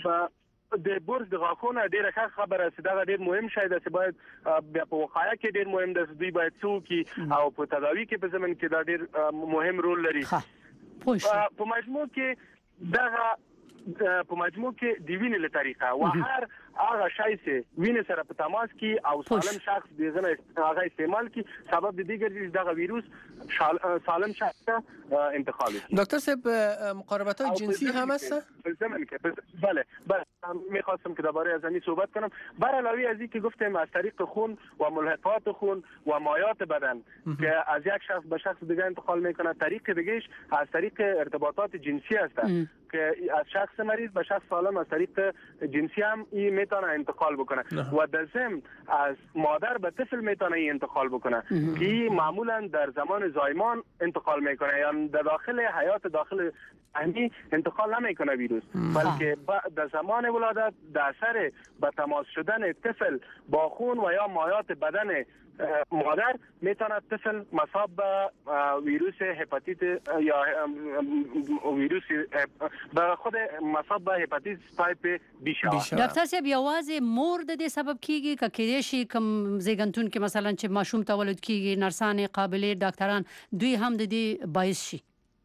د برس د غاخونه ډیره ښه خبره چې دا ډیر مهم شی ده چې باید په وقایه کې ډیر مهم ده چې دوی باید څوک او په تداوی کې په زمن کې دا ډیر مهم رول لري. په مجموع کې دا په مجموع کې د وینې له طریقه و هر هغه شای چې وینې سره په تماس کې او سالم شخص دغه هغه استعمال کی سبب د دې ګرځي دغه ویروس سالم شخص ته انتقال کوي. دکتر صاحب مقاربت های جنسی هم هست؟ بله میخواستم که درباره از این صحبت کنم. بر علاوه از این که گفتیم از طریق خون و ملحقات خون و مایات بدن که از یک شخص به شخص دیگه انتقال میکنه، طریق دیگهش از طریق ارتباطات جنسی است که از شخص مریض به شخص سالم از طریق جنسی هم این میتونه انتقال بکنه و در ضمن از مادر به طفل میتونه این انتقال بکنه که معمولا در زمان زایمان انتقال میکنه، یعنی در داخل حیات داخل رحمی انتقال نمیکنه ویروس، بلکه در زمان ولادت در اثر به تماس شدن طفل با خون و یا مایات بدن مادر میتونه طفل مصاب به ویروس هپاتیت یا ویروس به خود مصاب به هپاتیت تایپ بی شوه. ډاکټر صاحب یوازې مور د دې سبب کیږي که کېدای شي کوم زیږنتون کې مثلا چې ماشوم تولد کیږي نرسان قابلیت ډاکټران دوی هم د دې باعث شي؟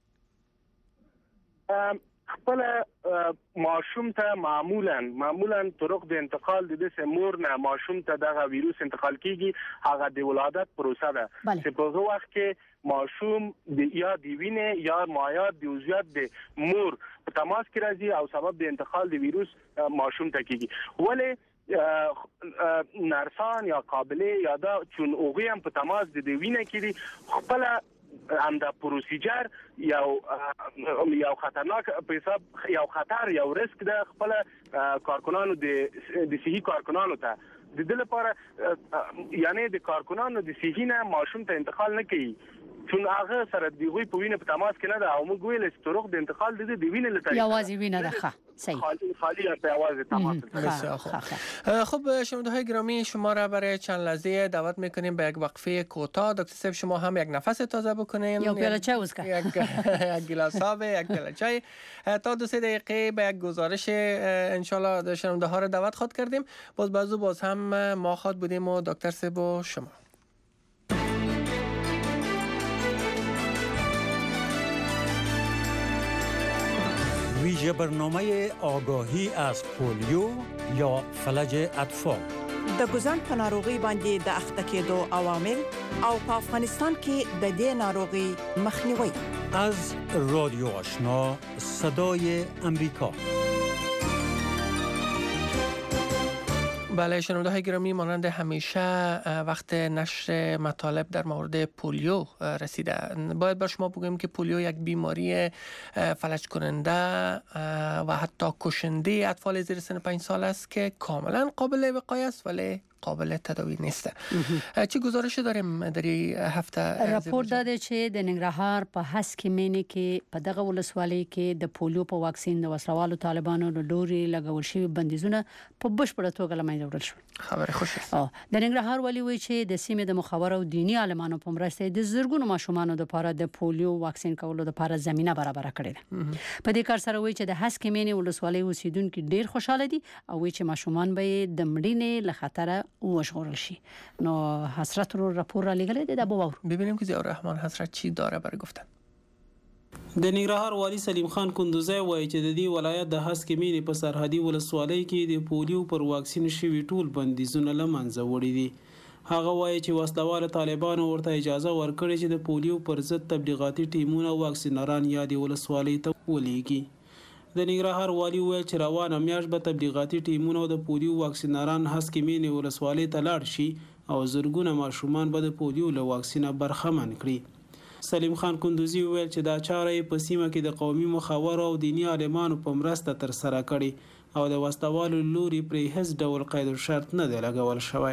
خپل ماشوم ته معمولا طرق د انتقال د دې مور نه ماشوم ته دغه ویروس انتقال کیږي، هغه د ولادت پروسه ده چې په هغه وخت کې ماشوم یا د وینې یا مایات د عضویت د مور په تماس کې راځي او سبب د انتقال د ویروس ماشوم ته کیږي. ولی نرسان یا قابله یا دا چون اوغي هم په تماس د وینې کې خپل امدا پروسیجر یو خطرناک په حساب یو خطر یو ریسک د خپل کارکنانو د صحي کارکنانو ته د دې لپاره یعنی د کارکنانو د صحي نه ماشوم ته انتقال نه کوي چون هغه سره د وی په وینه په تماس کې نه ده او موږ ویل چې طرق د انتقال د وینه لته یوازې وینه ده صحیح خالی به یوازې تماس. خب شنونده‌های گرامی شما را برای چند لحظه دعوت میکنیم به یک وقفه کوتاه. دکتر صاحب شما هم یک نفس تازه بکنین، یا پیاله چای وسکا، یک گلاس آب، یک پیاله چای تا 2-3 دقیقه به یک گزارش ان شاء الله شنونده‌ها را دعوت خود کردیم. باز هم ما خود بودیم و دکتر صاحب و شما. ویژه برنامه آگاهی از پولیو یا فلج اطفال د ګوزن په ناروغي باندې د اخته کېدو عوامل او په افغانستان کې د دې ناروغي مخنیوي. از رادیو آشنا صدای امریکا. بله شنونده‌های گرامی، مانند همیشه وقت نشر مطالب در مورد پولیو رسیده. باید بر شما بگویم که پولیو یک بیماری فلج کننده و حتی کشنده اطفال زیر سن 5 سال است که کاملا قابل وقایه است ولی قابل تداوی نیست. چه گزارشی داریم در این هفته؟ راپور داده چې د ننګرهار په هسکې مینې کې په دغه ولسوالۍ کې د پولیو په واکسین د وسلوالو طالبانو له لوري لګول شوي بندیزونه په بشپړه توګه له منځه وړل شول. خبر خوش است. د ننګرهار والي وایي چې د سیمې د مخابره او دینی عالمانو په مرسته د زرګونو ماشومانو لپاره د پولیو واکسین کولو لپاره زمينه برابر کړې ده. په دې کار سره وایي چې د هسکې مینې ولسوالۍ اوسیدونکو ډیر خوشاله دي او وایي چې ماشومان به د مړینې له خطره وژغورل شي. نو حسرت رو راپور را لګلې ده باور. ببینیم که ضیاء الرحمن حسرت چی داره برای گفتن. د ننګرهار والی سلیم خان کندوزی وایي چې د دې ولایت د هسکې مینې په سرحدي ولسوالۍ کې د پولیو پر واکسین شوي ټول بندیزونه له منځه وړي دي. هغه وایي چې وسلوال طالبانو ورته اجازه ورکړې چې د پولیو پر ضد تبلیغاتي ټیمونه واکسینران یا د ولسوالۍ ته ولېږي. د ننګرهار والی ویل چې روانه میاشت به تبلیغاتي ټیمونه د پولیو واکسینران هسکې مینې ولسوالۍ ته لاړ شي او زرګونه ماشومان به د پولیو له واکسینه برخمن کړي. سلیم خان کندوزی ویل چې دا چاره په سیمه کې د قومي مخاورو او دینی عالمانو په مرسته تر سره کړي او د وسلوالو لوري پرې هیڅ ډول قید او شرط نه دی لګول شوی.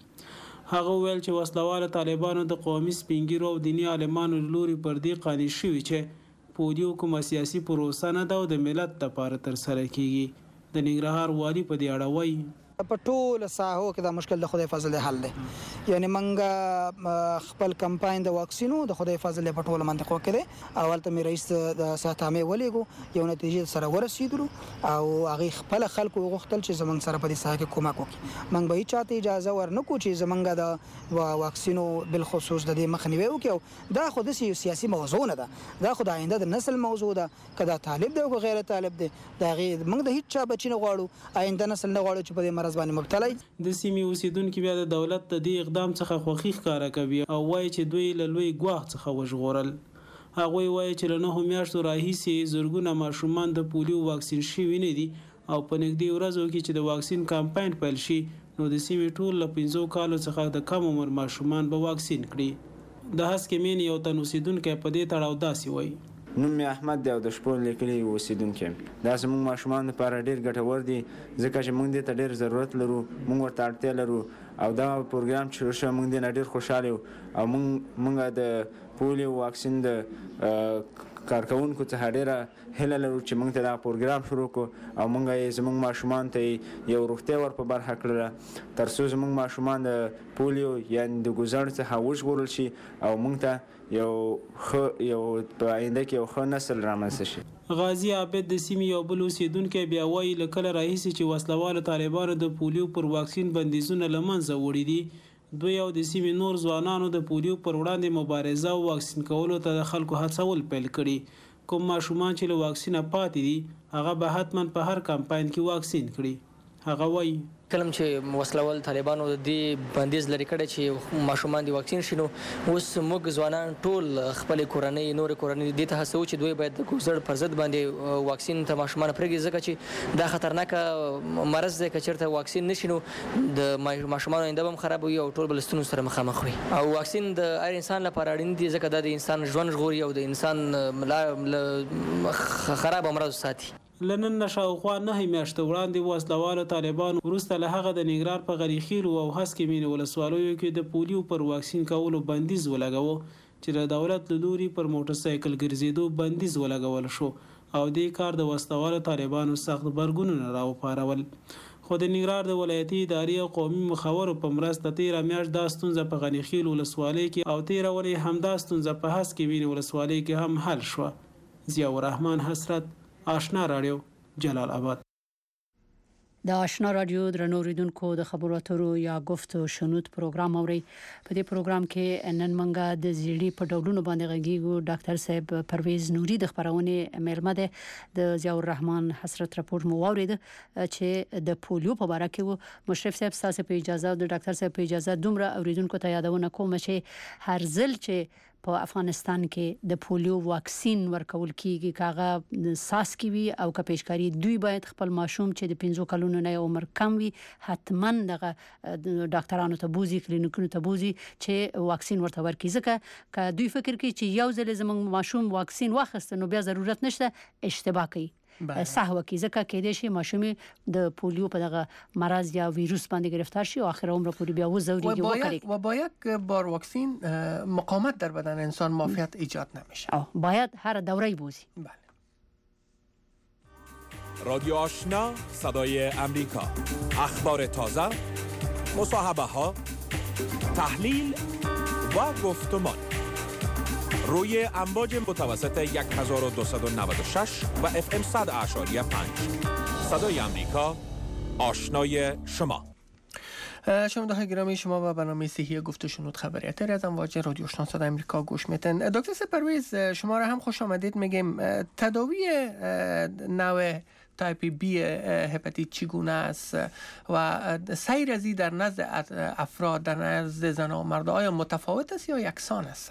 هغه ویل چې وسلوال طالبانو د قومي سپینګیرو او دینی عالمانو لوري پر دې قانع شوي چې پولیو کومه سیاسي پروسه نه ده او د ملت لپاره تر سره کیږي. د ننګرهار والی په دې اړه وایي په ټول ساحو کې دا مشکل د خدای فضل حل دی. یعنی منګه خپل کمپاین د واکسینو د خدای فضل په ټول منطقو کې دی. اول ته مې رئیس د صحت عامه ولېګو یو نتیجه سره ورسېدلو او هغه خپل خلکو غوښتل چې زمنګ سره په دې ساحه کې کومک وکړي. منګ به چاته اجازه ورنکو چې زمنګ د واکسینو بل خصوص د دې مخنیوي وکړو. دا خو د سیاسي موضوع نه ده، دا خو د آینده د نسل موضوع ده. کدا طالب دی او غیر طالب دی، دا منګ د هیڅ چا بچی نه غواړو، آینده نسل نه غواړو چې په دې مرز باندې مبتلا. د سیمې اوسیدونکو بیا د دولت د دې اقدام څخه خوښي ښکاره کوي او وایي چې دوی له لوی ګواښ څخه وژغورل. هغوی وایي چې له 9 میاشتو راهیسې زرګونه ماشومان د پولیو واکسین شوي نه دي او په نږدې ورځو کې چې د واکسین کمپاین پیل شي نو د سیمې ټول له 15 کالو څخه د کم عمر ماشومان به واکسین کړي. د هسکې مینې یو تن اوسیدونکی په دې تړاو داسې وایي: نوم مې احمد دی او د شپون لیکلي اوسیدونکی. دا زموږ ماشومان لپاره ډېر ګټور دي ځکه چې موږ دې ته ډېر ضرورت لرو، موږ ورته اړتیا لرو او دا پروګرام چې شروع شوی موږ دې نه ډېر خوشحاله یو او موږ د پولیو واکسین د کارکونکو څخه ډېره هیله لرو چې موږ ته دا پروګرام شروع کړو او موږ یې زموږ ماشومان ته یو روغتیا ور په برخه کړله تر څو زموږ ماشومان د پولیو یعنې د ګوزڼ څخه وژغورل شي او موږ ته یو په آینده کې یو ښه نسل رامنځته شي. غازی عابد د سیمې یو بل اوسیدونکی بیا وایي له کله راهیسې چې وسلوالو طالبانو د پولیو پر واکسین بندیزونه له منځه وړي دي، دوی او د سیمې نور ځوانانو د پولیو پر وړاندې مبارزه او واکسین کولو ته د خلکو هڅول پیل کړي. کوم ماشومان چې له واکسینه پاتې دي هغه به حتما په هر کمپاین کې واکسین کړي. هغه وایي کلم چې وسلوال طالبانو د بندیز لري کړي چې ماشومان د واکسین شینو اوس موږ ځوانان ټول خپل کورنۍ نور کورنۍ د ته هڅو چې دوی باید د کوزړ پر ضد باندې واکسین ته ماشومان پرېږدي ځکه چې دا خطرناک مرض دی که چېرته واکسین نشینو د ماشومان آینده هم خراب وي او ټول بلستونو سره مخامخ وي او واکسین د هر انسان لپاره اړین دی ځکه دا د انسان ژوند ژغوري او د انسان خراب مرض ساتي. لنن شاوخوا 9 میاشتې وړاندې وسلوالو طالبان وروسته له هغه د ننګرهار په غریخیل او هسکې مینې ولسوالیو کې د پولیو پر واکسین کولو بندیز ولګاوه چې د دولت له لوري پر موټر سایکل ګرځېدو بندیز ولګول شو او دې کار د وسلوالو طالبانو سخت غبرګونونه راوپارول. خو د ننګرهار د ولایتي ادارې او قومي مخاورو په مرسته 13 میاشت دا ستونزه په غریخیل ولسوالۍ کې او 13 ورځې همدا ستونزه په هسکې مینې ولسوالۍ کې هم حل شوه. ضیاء الرحمن حسرت، آشنا رادیو، جلال آباد. د آشنا رادیو درنو اوریدونکو د خبرو اترو یا گفت و شنود پروګرام اوري. په دې پروګرام کې نن منګه د زیړی په ډولونو باندې غږیږو. ډاکټر صاحب پرویز نوري د خبرونه مېرمه ده د ضیاء الرحمن حسرت راپور مو واورید چې د پولیو په اړه کې مشرف صاحب تاسو په اجازه او د ډاکټر صاحب په اجازه دومره اوریدونکو ته یادونه کوم چې هر ځل چې په افغانستان کې د پولیو واکسین ورکول کیږي کاغه ساس کی وی او که پیشکاری دوی باید خپل ماشوم چې د 15 کلونو نه عمر کم وي حتما دغه ډاکټرانو ته بوزي کلینیکونو ته بوزي چې واکسین ورته ورکړي ځکه که دوی فکر کوي چې یو ځل زموږ ماشوم واکسین واخیست نو بیا ضرورت نشته اشتباه کوي. صحوه کی ځکه کې د شي ماشومې د پولیو په دغه مرض یا ویروس باندې گرفتار شي او اخر عمر پورې بیا وزوريږي وکړي و با یک بار واکسین مقاومت در بدن انسان معافیت ایجاد نمیشه. باید هر دوره بوزی. بله. رادیو آشنا، صدای امریکا، اخبار تازه، مصاحبه ها، تحلیل و گفتمان روی امواج متوسط 1296 و FM 100.5 صدای آمریکا، آشنای شما. شنونده‌های گرامی، شما به برنامه صحی گفت و شنود خبریاتی از امواج رادیو آشنا صدای آمریکا گوش میتن. دکتر پرویز شما را هم خوش آمدید میگیم. تداوی نوع تایپ بی هپاتیت چگونه است و سیر ازی در نزد افراد در نزد زن و مرد آیا متفاوت است یا یکسان است؟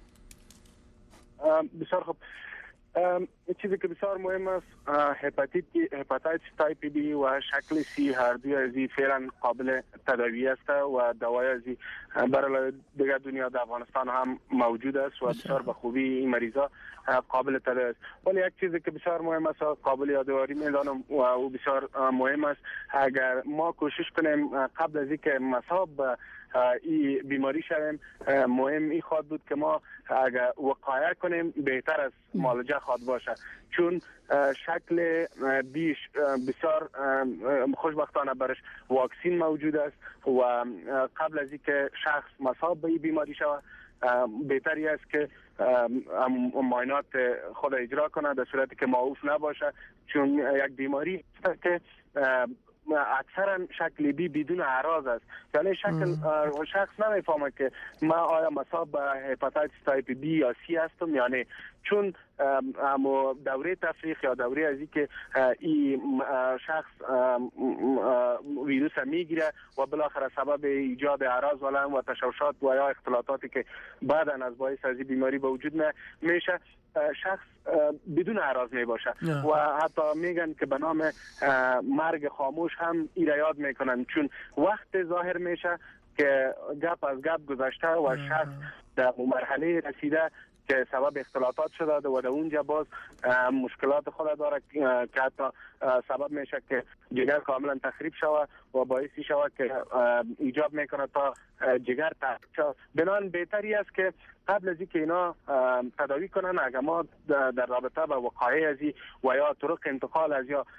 بسیار خوب. چیزی که بسیار مهم است هپاتیت تایپ بی و شکل سی هر دوی ازی فعلا قابل تداوی است و دوای ازی برای دیگر دنیا در افغانستان هم موجود است و بسیار به خوبی این مریضا قابل تداوی است. ولی یک چیزی که بسیار مهم است قابل یادآوری می‌دانم و بسیار مهم است اگر ما کوشش کنیم قبل از اینکه مصاب این بیماری شویم مهم این خواهد بود که ما اگر وقایه کنیم بهتر از معالجه خواهد باشه چون شکل بیش بسیار خوشبختانه برش واکسین موجود است و قبل از اینکه شخص مصاب به این بیماری شود بهتری است که معاینات خود اجرا کنه در صورتی که معروف نباشه چون یک بیماری است که اکثرا شکل بی بدون اعراض است یعنی شخص نمیفهمه که ما آیا مصاب به هپاتیتس تایپ بی یا سی هستم یعنی چون اما دوره تفریق یا دوره ازی که این شخص ویروس میگیره و بالاخره سبب ایجاد اعراض و تشوشات و یا اختلاطاتی که بعداً از باعث از این بیماری به وجود میشه شخص بدون اعراض می باشه و حتی میگن که به نام مرگ خاموش هم این را یاد میکنن چون وقت ظاهر میشه که گپ از گپ گذشته و شخص در مرحله رسیده که سبب اختلاطات شده و در اونجا باز مشکلات خود داره که حتی سبب میشه که جگر کاملا تخریب شود و باعثی شود که ایجاب میکنه تا جگر تخریب شود. بنابراین بهتری است که قبل از اینکه اینا تداوی کنن اگر ما در رابطه با وقایع ازی و یا طرق انتقال از یا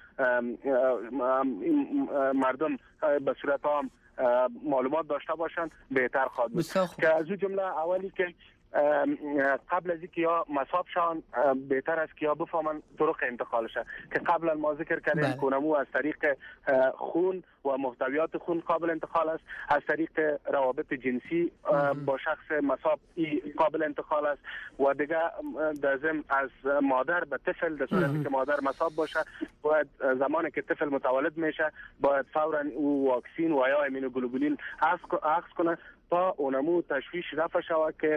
مردم به صورت عام معلومات داشته باشند بهتر خواهد بود که از اون جمله اولی که قبل از اینکه یا مصاب شان بهتر است که یا بفهمن طرق انتقالشه که قبلا ما ذکر کردیم کنمو از طریق خون و محتویات خون قابل انتقال است، از طریق روابط جنسی با شخص مصاب قابل انتقال است و دیگه در ضمن از مادر به طفل در صورتی که مادر مصاب باشه باید زمانی که طفل متولد میشه باید فورا او واکسین و یا ایمونوگلوبولین اخذ کنه تا اونمو تشویش رفع شود که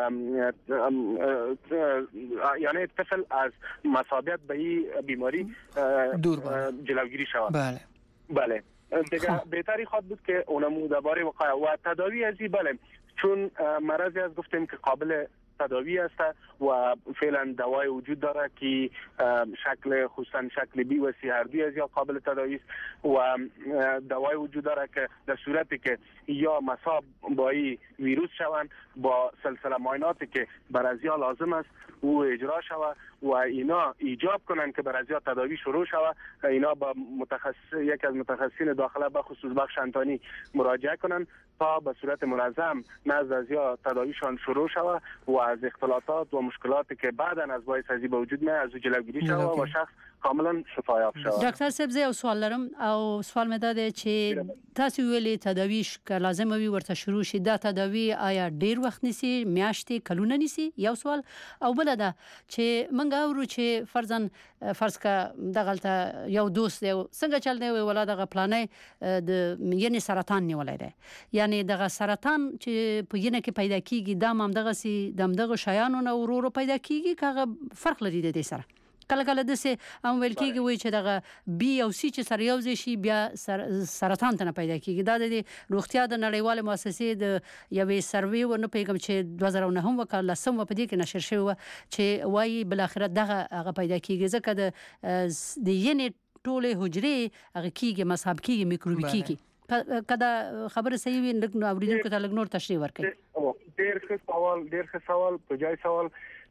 یعنی طفل از مصابیت به این بیماری جلوگیری شود. بله دیگه بهتری خواهد بود که اونمو درباره وقایع و تداوی از این بله چون مرضی از گفتیم که قابل تداوی است و فعلا دوای وجود داره که شکل خصوصا شکل بی و سی هر دوی از یا قابل تداوی است و دوای وجود داره که در صورتی که یا مصاب با این ویروس شوند با سلسله معایناتی که برای لازم است او اجرا شود و اینا ایجاب کنن که برای تداوی شروع شود، اینا با یک از متخصصین داخله به خصوص بخش انتانی مراجعه کنن تا به صورت منظم نزد از یا تداویشان شروع شود و از اختلالات و مشکلاتی که بعداً از باعث ازی به وجود میاد از جلوگیری شود و شخص کاملا شفایاب شود. ډاکټر صاحب زه یو سوال لرم او سوال مې دا دی چې تاسو ویلي تداویش که لازم وي ورته شروع شي دا تداوی آیا ډیر وخت نیسي میاشتې کلونه نیسي؟ یو سوال او بل دا چې منګه اورو چې فرض کا دغلته یو دوست دی څنګه چل دی ولا دغه پلانې د یعنی سرطان نیولای دی یعنی دغه سرطان چې په ینه کې پیدا کیږي دا ممدغه سي دمدغه شیانو نه ورو پیدا کیږي کغه فرق لري د دې سره کله کله د سه ام ویل کیږي وای چې دغه بي او سي چې سره یو ځای شي بیا سرطان ته پیدا کیږي دا د روغتیا د نړیواله مؤسسې د یوې سروې ونه پیغام چې 2009 وکړه سم په دې کې نشر شوی چې وای بل اخرت دغه پیدا کیږي ځکه د ینې ټوله حجرې هغه کیږي مصاب کیږي میکروبي کیږي کدا خبر صحیح وي نو اوریدونکو ته لګ نور تشریح ورکړي. ډیر ښه سوال په جای سوال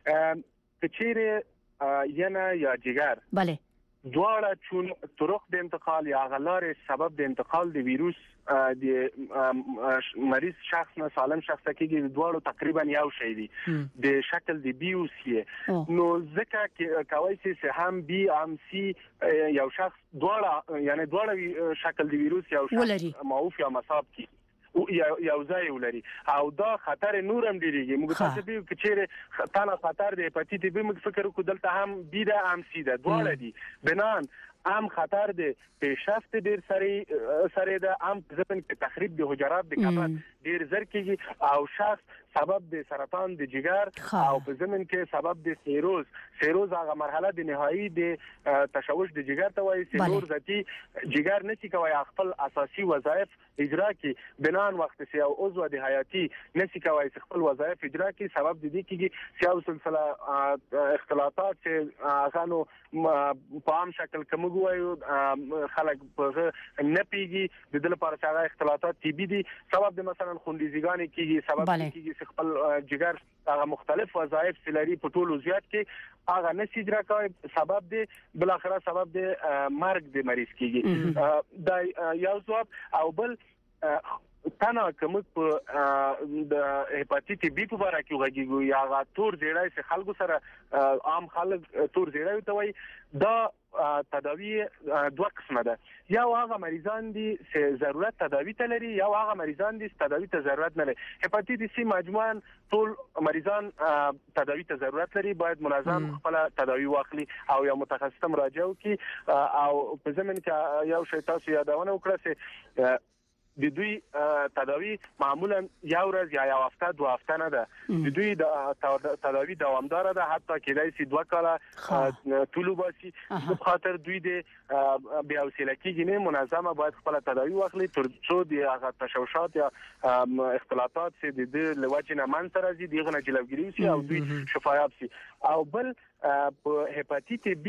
کچېره یعنی یا جگر بله دواړه چون طرق د انتقال یا غلار سبب د انتقال د ویروس د مریض شخص نه سالم شخص کې دواړو تقریبا یو شی دي د شکل د بي او سي نو ځکه چې کوي چې هم بي ام سي یو شخص دواړه یعنی دواړه شکل د ویروس یو شخص معوف یا مصاب کی یو ځای ولري او دا خطر نورم ډیریږي موږ تاسو به کچېره تانه خطر د هپاتیت بي موږ فکر وکړو دلته هم بي ده هم سي ده دواړه دي بنان هم خطر د پیشرفت ډیر سره ده هم ځکه چې تخریب د حجرات د کبد ډیر زر کیږي او شخص سبب د سرطان د جگر او په ضمن کې سبب د سیروز هغه مرحله د نهایی د تشوش د جگر ته وایي سیروز ذاتی جگر نشي کوي خپل اساسي وظایف اجرا کی بنان وخت سي او عضو د حیاتي نشي کوي خپل وظایف اجرا کی سبب د دې کېږي سیاو سلسله اختلاطات چې هغه نو په عام شکل کوم وایو خلک په نه پیږي د دې لپاره چې هغه اختلاطات تی بي دي سبب د مثلا خوندیزګانی کېږي سبب کېږي خپل جگر هغه مختلف وظایف سلري په ټولو زیات کې هغه نشي اجرا کوي سبب دی بل اخره سبب دی مرګ د مریض کېږي دا یو ځواب او بل تنه کوم په د هپاتیت بي په اړه کې وګورئ یا غا تور زیړای چې خلکو سره عام خلک تور زیړای ته وایي دا تداوی دوه قسمه ده یا هغه مریضان دي چې ضرورت تداوی ته لري یا هغه مریضان دي چې تداوی ته ضرورت نه لري. هپاتیت سي مجموعاً ټول مریضان تداوی ته ضرورت لري باید منظم خپل تداوی واخلي او یا متخصص ته مراجعه وکړي او په ضمن کې یو شی تاسو یادونه وکړه چې د دوی تداوی معمولا یو ورځ یا یو هفته دوه هفته نه ده د دوی تداوی دوامدار ده حتی کېدای شي 2 کاله طول وباسي په خاطر دوی د بیا وسیله کېږي نه منظمه باید خپل تداوی واخلي تر څو د هغه تشوشات یا اختلاطات چې د لوجه نه من سره دي دغه جلوګیری شي او دوی شفایاب شي او بل په هپاتیت بي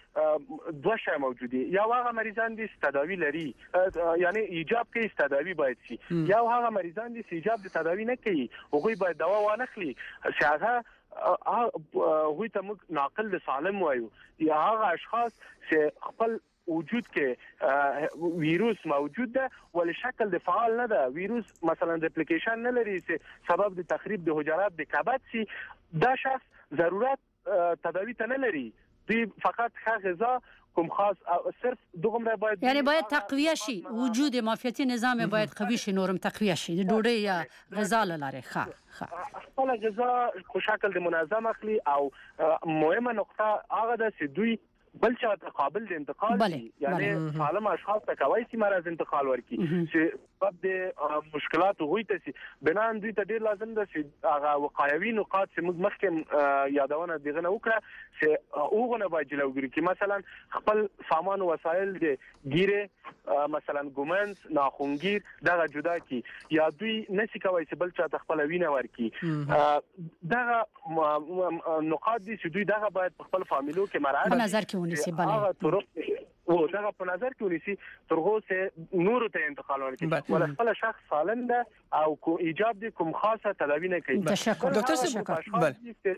کې دوه شی موجود دي یا هغه مریضان دي تداوی لري یعنی ایجاب کې تداوی باید شي یا هغه مریضان دي چې ایجاب د تداوی نه کوي هغه باید دوا وانخلي چې هغه هغه ته موږ ناقل سالم وایو یا هغه اشخاص چې خپل وجود کې ویروس موجود ده ولی شکل د فعال نه ده. ویروس مثلا ریپلیکیشن نه لري چې سبب د تخریب د حجرات د کبد شي. دا شخص ضرورت تداوی ته نه لري، دوی فقط ښه غذا کوم خاص صرف دوغمره باید یعنی باید تقویه شي، وجود معافیتی نظام باید قوی شي، نورم تقویه شي د ډوډۍ یا غذا لاره. خپل غذا په شکل د منظم اخلي او مهمه نقطه هغه ده چې دوی بل چا ته قابل د انتقال دي، یعنی سالم اشخاص ته کوي چې مرض انتقال ورکي چې سبب د مشکلات غوي ته سي. بنان دوی ته ډیر لازم ده چې هغه وقایوي نقاط چې موږ مخکې یادونه دغه نه وکړه چې اوغه باید جلوګیری کې مثلا خپل سامان او وسایل د ګیره مثلا ګومنس ناخونګیر دغه جدا کی یا دوی نسی کوي چې بل چا ته خپل وینه ورکي. دغه نقاط دي چې دوی دغه باید خپل فامیلو کې مراعات نظر کې ونیسي. بله او دغه په نظر کې ونیسي تر هغه نور ته انتقال ورکړي ولا خپل شخص سالم ده او کو ایجاب دي کوم خاصه تداوی نه کوي. دکتر صاحب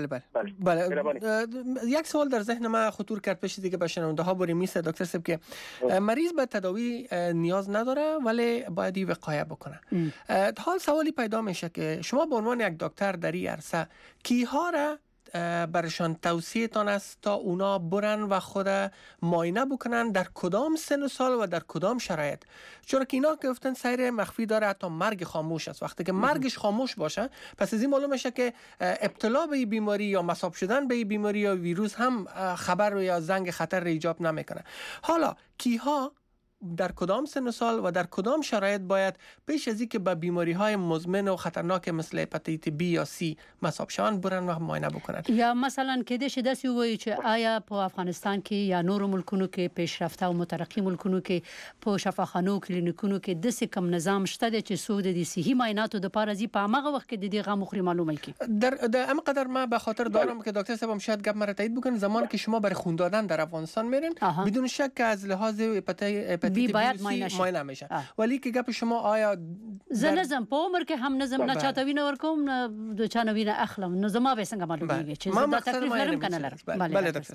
بله یک سوال در ذهن ما خطور کرد پیش دیگه به شنونده ها بریم میسته دکتر صاحب که مریض به تداوی نیاز نداره ولی باید وقایه بکنه. حال سوالی پیدا میشه که شما به عنوان یک دکتر در این عرصه کیها را برشان توصیه تان است تا اونا برن و خود معاینه بکنن در کدام سن و سال و در کدام شرایط؟ چون که اینا که گفتن سیر مخفی داره، حتی مرگ خاموش است. وقتی که مرگش خاموش باشه پس از این معلوم میشه که ابتلا به این بیماری یا مصاب شدن به این بیماری یا ویروس هم خبر یا زنگ خطر را ایجاب نمیکنه. حالا کیها در کدام سن و سال و در کدام شرایط باید پیش از اینکه به بیماری‌های مزمن و خطرناک مثل هپاتیت بی یا سی مصاب شوند برن و معاینه بکنن؟ یا مثلا کده شده سی وایي چې آیا په افغانستان کې یا نور ملکونو کې پیشرفته او مترقی ملکونو کې په شفاخانو کلینیکونو کې د سکم نظام شته چې سود د صحي معایناتو د پارازي په هغه وخت کې د دې غو مخري معلومه کی در ام قدر ما به خاطر دارم که دکتر صاحب شاید گپ مرا تایید بکنن زمانی که شما برای خون دادن در افغانستان میرین بدون شک از لحاظ بی باید معاینه میشه ولی که گپ شما آیا نظم په عمر کې هم نظم نه چاته وینه ورکوم د چانه وینه اخلم نو زما به څنګه معلومیږي چې دا تکلیف لرم کنه لرم. بله دکتر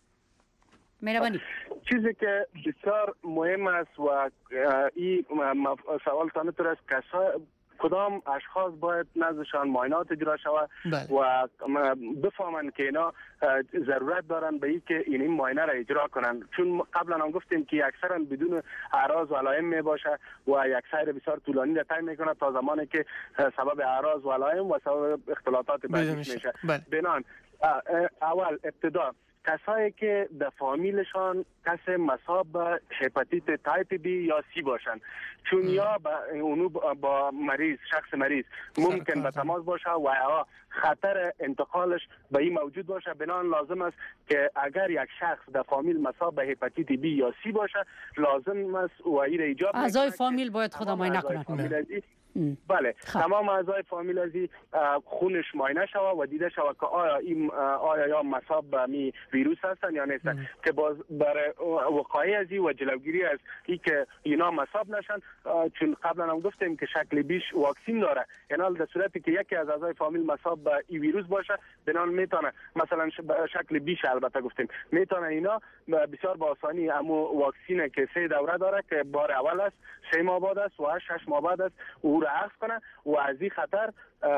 مهربانی. چیزی که بسیار مهم است و این سوال تانتر است که کدام اشخاص باید نزدشان معاینات اجرا شود و بفهمند که اینا ضرورت دارن به اینکه این معاینه را اجرا کنند. چون قبلا هم گفتیم که اکثرا بدون اعراض و علائم می باشه و یک سیر بسیار طولانی را طی میکنه تا زمانی که سبب اعراض و علائم و سبب اختلاطات بدنی میشه. بنان اول ابتدا کسایی که در فامیلشان کس مصاب به هپاتیت تایپ بی یا سی باشن، چون یا اونو با مریض شخص مریض ممکن به تماس باشه و یا خطر انتقالش به این موجود باشه. بنابراین لازم است که اگر یک شخص در فامیل مصاب به هپاتیت بی یا سی باشه لازم است و این ایجاب اعضای فامیل باید خود معاینه کنند. بله تمام اعضای فامیل ازی خونش معاینه شود و دیده شود که آیا یا مصاب به می ویروس هستن یا نیستن که باز برای وقایع ازی و جلوگیری از این که اینا مصاب نشن. چون قبلا هم گفتیم که شکل بیش واکسین داره، یعنی در صورتی که یکی از اعضای فامیل مصاب به این ویروس باشه بنان میتونه مثلا شکل بیش البته گفتیم میتونه اینا بسیار با آسانی امو واکسینه که 3 دوره داره که بار اول است 3 ماه بعد است و 6 ماه بعد است او را عکس کنه و از این خطر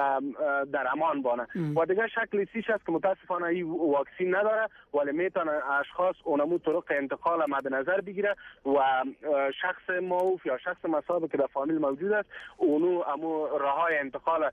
در امان بانه. و دیگه شکل سیش است که متاسفانه این واکسین نداره ولی میتونه اشخاص اونمو طرق انتقال مد نظر بگیره و شخص معوف یا شخص مصاب که در فامیل موجود است اونو امو راههای انتقال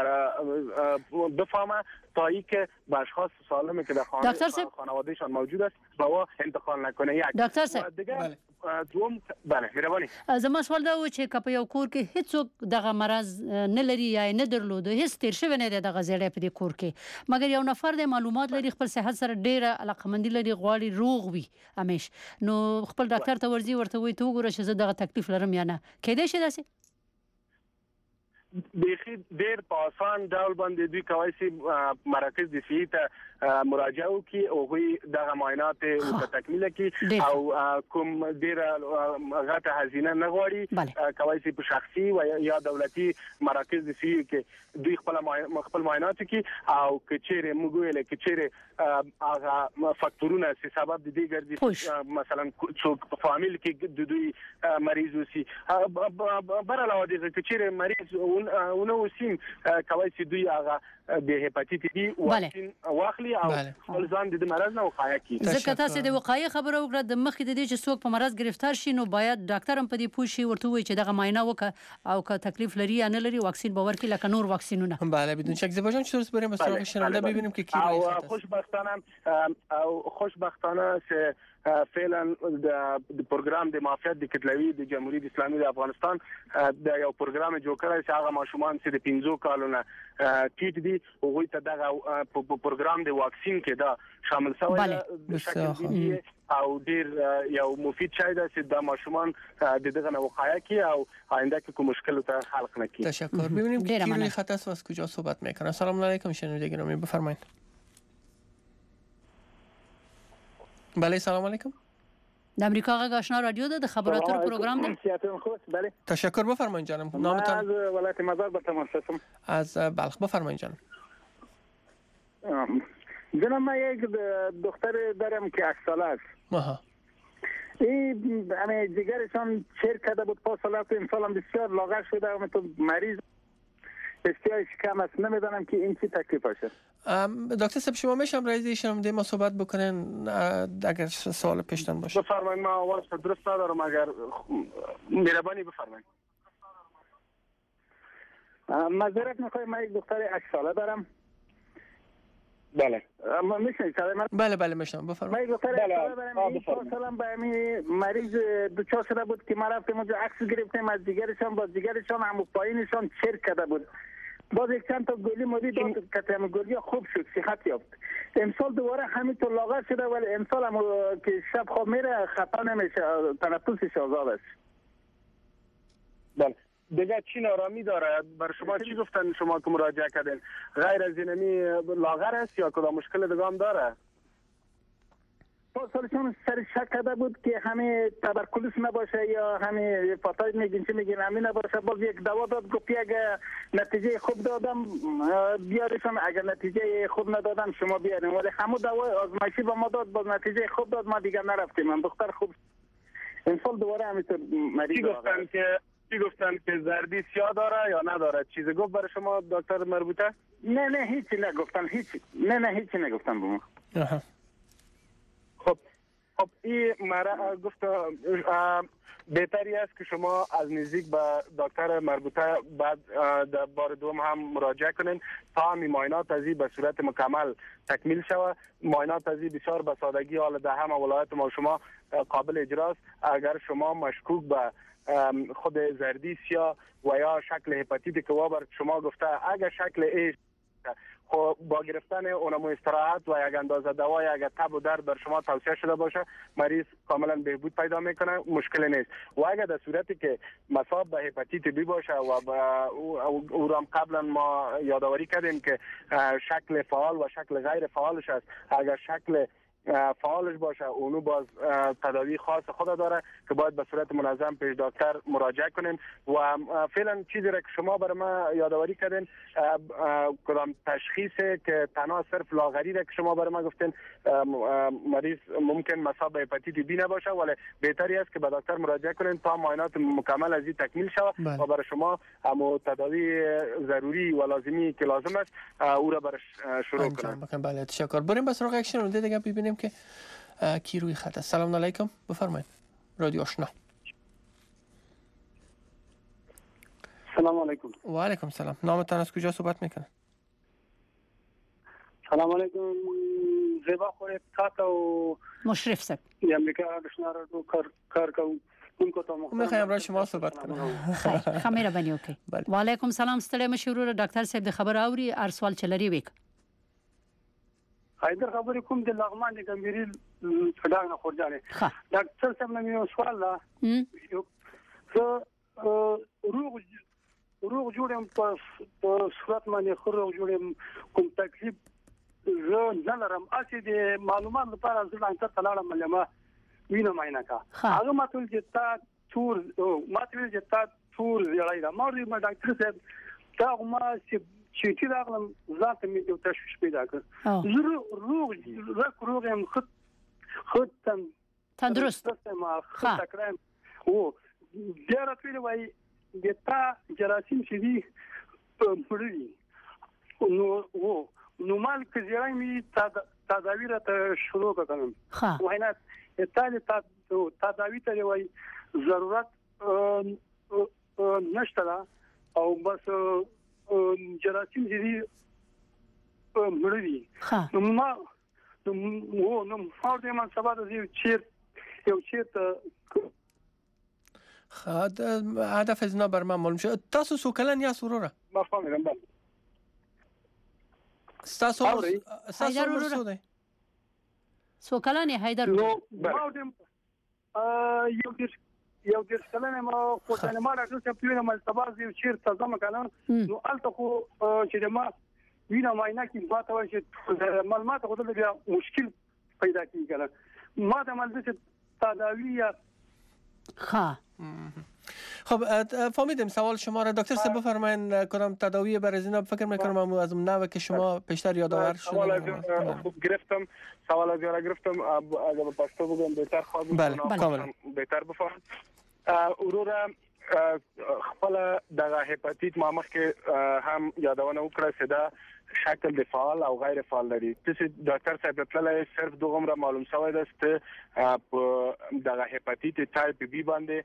بفهمه تا ای که به اشخاص سالمی که در خانوادهشان موجود است با انتقال نکنه. یک دکتر صاحب دوم بله مهرباني زما سوال دا و چې کپ یو کور کې هیڅ دغه مرض نه لري یا نه درلود هیڅ تیر شوی نه دغه زړه په دې کور کې مګر یو نفر د معلومات لري خپل صحت سره ډیره علاقمندي لري غواړي روغ وي همیش نو خپل ډاکټر ته ورځي ورته وي ته وګوره چې زه دغه تکلیف لرم یا نه کېدای شي داسې ډیر په آسان ډول باندې دوی کوي چې مراکز د صحي ته مراجعه وکړي او هغوی دغه معاینات تکمیل کړي او کوم ډیر غټه هزینه نه غواړي کوي چې په شخصي و یا دولتي مراکز د صحي کې دوی خپل معاینات کوي او کچېره موږ ویل کچېره هغه فاکتورونه چې سبب د دې ګرځي مثلا څوک په فامیل کې د دوی مریض وسی بر علاوه د کچېره مریض اونو وسیم کوي چې دوی هغه د هپاتیت بي واکسین واخلي او خپل ځان د مرض نه وقایه کوي. ځکه تاسو د وقایه خبره وکړه د مخکې د دې چې څوک په مرض گرفتار شي نو باید ډاکټر هم په دې پوه شي ورته وایي چې دغه معاینه وکړه او که تکلیف لري یا نه لري واکسین باور کې لکه نور واکسینونه. بله بدون شک زباجان چطور بریم سراغ شنونده ببینیم که کی رای خوشبختانه فعلا د پروګرام د معافیت د کتلوي د جمهوریت اسلامي د افغانستان د یو پروګرام جوړ کړی چې هغه ماشومان چې د 15 کالونو ټیټ دي هغه ته دغه پروګرام د واکسین کې دا شامل شوی دی او ډیر یو مفید شای ده چې د ماشومان د دغه وقایه کی او آینده کې کوم مشکل ته خلق نکړي. تشکر. ببینیم کی روی خط است و از کجا صحبت میکنه. سلام علیکم شنونده گرامی بفرمایید. بله سلام علیکم. د امریکا غږ آشنا رادیو ده د خبراتو پروگرام ده. بله تشکر بفرمایید جانم. نامتان؟ از ولایت مزار به تماس هستم. از بلخ بفرمایید جانم. جناب من یک دختر دارم که 8 ساله است. این همه جگرشان چیر کرده بود فاصله که امسال هم بسیار لاغر شده و تو مریض بسیارش کم است. نمیدانم که این چی تکلیف باشه. دکتر صاحب شما میشم رئیس شنونده ما صحبت بکنین اگر سوال پیشتن باشه. بفرمایید. ما آواز درست ندارم اگر مهربانی بفرمایید. معذرت میخوایم من یک دختر 8 ساله دارم. بله میشنید من؟ بله میشنم بفرمایید. من یک دختر 8 ساله دارم. این سالم به همین مریض دچار شده بود که ما رفتیم اونجا عکس گرفتیم از جگرشان با جگرشان عمو پایینشان چرک کرده بود. باز یک چند تا گلی مودی داد که همه گلی خوب شد صحت یافت. امسال دوباره همینطور لاغر شده ولی امسال هم که شب خواب میره خفه نمیشه تنفسش آزاد است. بله دیگه چی نارامی داره؟ بر شما چی گفتن شما که مراجعه کردین؟ غیر از اینمی لاغر است یا کدام مشکل دیگه هم داره؟ سالشون سر شک کرده بود که همه تبرکلوس نباشه یا همه فاتاید میگین چی میگین همین نباشه. باز یک دوا داد گفت اگه نتیجه خوب دادم بیارشون اگر نتیجه خوب ندادم شما بیارین. ولی همون دوای آزمایشی با ما داد باز نتیجه خوب داد ما دیگه نرفتیم. من دختر خوب امسال دوباره همینطور مریض چی گفتن که زردی سیاه داره یا نداره؟ چیزی گفت برای شما دکتر مربوطه؟ نه هیچی نگفتن. هیچی نگفتن به ما. خب این مرا گفت بهتری است که شما از نزدیک به دکتر مربوطه بعد در بار دوم هم مراجعه کنین تا همین معاینات ازی به صورت مکمل تکمیل شود. معاینات ازی بسیار به سادگی حال در همه ولایت ما شما قابل اجراست. اگر شما مشکوک به خود زردی سیاه و یا شکل هپاتیت که بر شما گفته اگر شکل ایش خب با گرفتن اونم استراحت و یک اندازه دوای اگر تب و درد بر شما توصیه شده باشه مریض کاملا بهبود پیدا میکنه مشکل نیست. و اگر در صورتی که مصاب به هپاتیت بی باشه و او را قبلا ما یادآوری کردیم که شکل فعال و شکل غیر فعالش است. اگر شکل فعالش باشه اونو باز تداوی خاص خود داره که باید به صورت منظم پیش دکتر مراجعه کنین. و فعلا چیزی را که شما برای ما یادآوری کردین کدام تشخیصه که تنها صرف لاغری را که شما برای ما گفتین مریض ممکن مصاب به هپاتیت بی نباشه ولی بهتری است که به دکتر مراجعه کنین تا معاینات مکمل از این تکمیل شود و برای شما هم تداوی ضروری و لازمی که لازم است او را برای شروع کنین. بله تشکر. بریم به سراغ یک شنونده دیگه ببینیم که کی روی خط است. سلام علیکم بفرمایید. رادیو آشنا. سلام علیکم. و علیکم سلام. نامتان از کجا صحبت میکنه؟ سلام علیکم. زیبا خورید کاکا و مشرف صاحب امریکا آشنا رو کار کوم. میخوایم برای شما صحبت کنم. خیر مهرباني اوکي. و علیکم سلام. ستړي مشورو ډاکټر صاحب د خبر اوري ار سوال چلري وک. حیدر خبرې کوم د لغمان د ګمبيري فډان خورجانه ډاکټر صاحب نن یو سوال لا یو روغ روغ جوړم په صورت باندې خو روغ جوړم کوم تکلیف زه نه لرم اسی د معلومات لپاره ځل انت تلاړم لمه وینم معاینه کا هغه ماته چې تا تور ماته چې تا تور زړای دا موري ما ډاکټر صاحب دا ما چې راغلم ذات مې د تشویش پیدا کړ زه روغ یم خود تندرست ما خود تکرم او ډیر پیل وای د تا جراثیم چې دي مړی نو مال کې ځای می تداوی را ته شروع کړم وینات اتاله تداوی ته وای ضرورت نشته او بس جراثیم چې دي مړی نو ما نو دې ما سبا د یو چیرته هدف از بر من معلوم شد. تاسو سو کلن یا سوروره؟ ما فهمیدم بله. تاسو عمر سوده؟ سو کلن حیدر نو باودم یو دیر کلن ما خودانه ما راځم چې پیونه مل تباز یو چیرته ځم کنه نو الته خو چې ما وینا معاینه کې ما ته وایي چې معلومات خو دلته بیا مشکل پیدا کیږي کنه ما ته مل چې تداوی خب فهمیدم سوال شما را. دکتر صاحب بفرمایید کدام تداوی برای زنا فکر میکنم از اون نوع که شما پیشتر یادآور شدید. گرفتم سوال از یارا گرفتم اگر پاسخ بگم بهتر خواهم. بله کاملا بهتر بفهم. اورورا خپل دغه هپاتیت ما مخکې هم یادونه وکړه چې دا شکل د فعال او غیر فعال لري. چې ډاکټر صاحب پلای صرف دوغمره معلوم شوی دی چې په دغه هپاتیت ټایپ بی باندې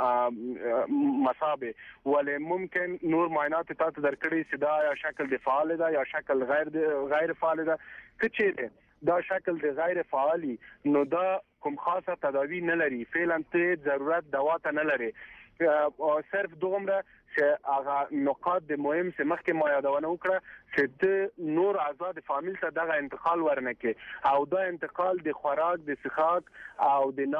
مصابه ولې ممکن نور معاینات تاسو درکړي چې دا یا شکل د فعال دی یا شکل غیر فعال دی. چې دا شکل د غیر فعالی نو دا کوم خاصه تداوی نه لري فعلا ته ضرورت دوا ته نه لري صرف دوغمره چې هغه نقاط د مهم چې مخکې ما یادونه وکړه چې د نور اعضاء د فامیل ته دغه انتقال ورنکي او دا انتقال د خوراک د سخاک او د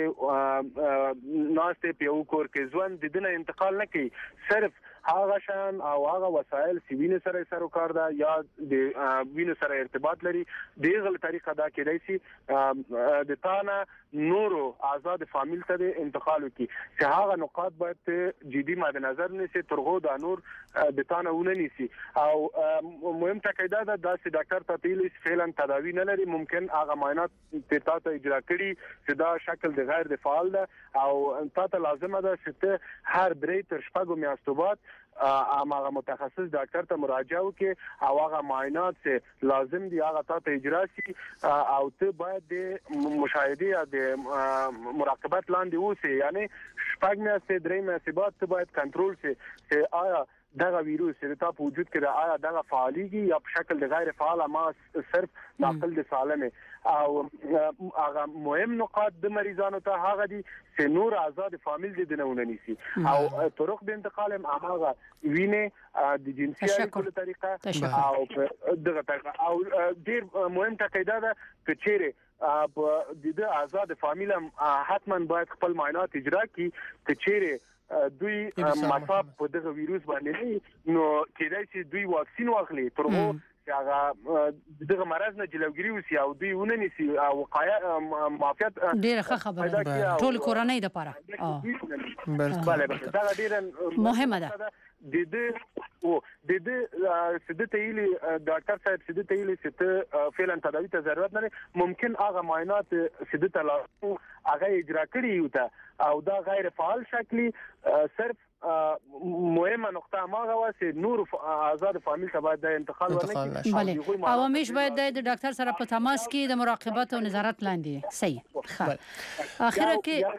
ناستې په یو کور کې ژوند د دنه انتقال نه کوي صرف هغه شان او هغه وسایل چې وینې سره کار ده یا د وینې سره ارتباط لري د غل طریقه دا کېدای شي د تانه نورو اعضاء د فامیل ته د انتقال وکړي چې هغه نقاط باید جدي مد نظر نشي ترغو د نور د تانه ونه نشي او مهم تاکید ده چې ډاکټر ته پیل فعلا تداوی نه لري ممکن هغه معاینات ته اجرا کړي چې دا شکل د غیر د فعال ده او تاسو لازمه ده چې هر درې تر شپږ میاشتو بعد هغه متخصص ډاکټر ته مراجعه وکړي او هغه معاینات چې لازم دي هغه ته اجرا شي او ته باید د مشاهده یا د مراقبت لاندې اوسې یعنی شپږ میاشتې درې میاشتې بعد ته باید کنټرول شي چې آیا دغه ویروس چې تاسو په وجود کې آیا دغه فعالیږي یا په شکل د غیر فعال ما صرف ناقل د سالمه او هغه مهم نقاط د مریضانو ته هغه دي چې نور اعضاء د فامیل دي نه ونیسي او طرق د انتقال هغه وینه د جنسي کول طریقه او دغه طریقه او ډیر مهم تاکید ده چې چیرې د اعضاء د فامیل حتما باید خپل معاینات اجرا کړي چې چیرې دوی مصاب په دغه ویروس باندې نو کېدای شي دوی واکسین واخلي ترغو چې هغه دغه مرض نه جلوګیری وسی او دوی ونه نسی او وقایه معافیت ډیره ښه خبره ټول کورنۍ د پاره بله دا ډیره مهمه ده د سدته ایلی ډاکټر صاحب سدته ایلی چې فعلا تداوی ته ضرورت نه ممکن هغه معاینات سدته لازم هغه اجرا کړی یو او دا غیر فعال شکلی صرف مهمه نقطه ما غواړي نور آزاد فامیل ته باید د انتقال ورنکړي بله او همیش باید د ډاکټر سره په تماس کې د مراقبت او نظارت لاندې صحیح اخره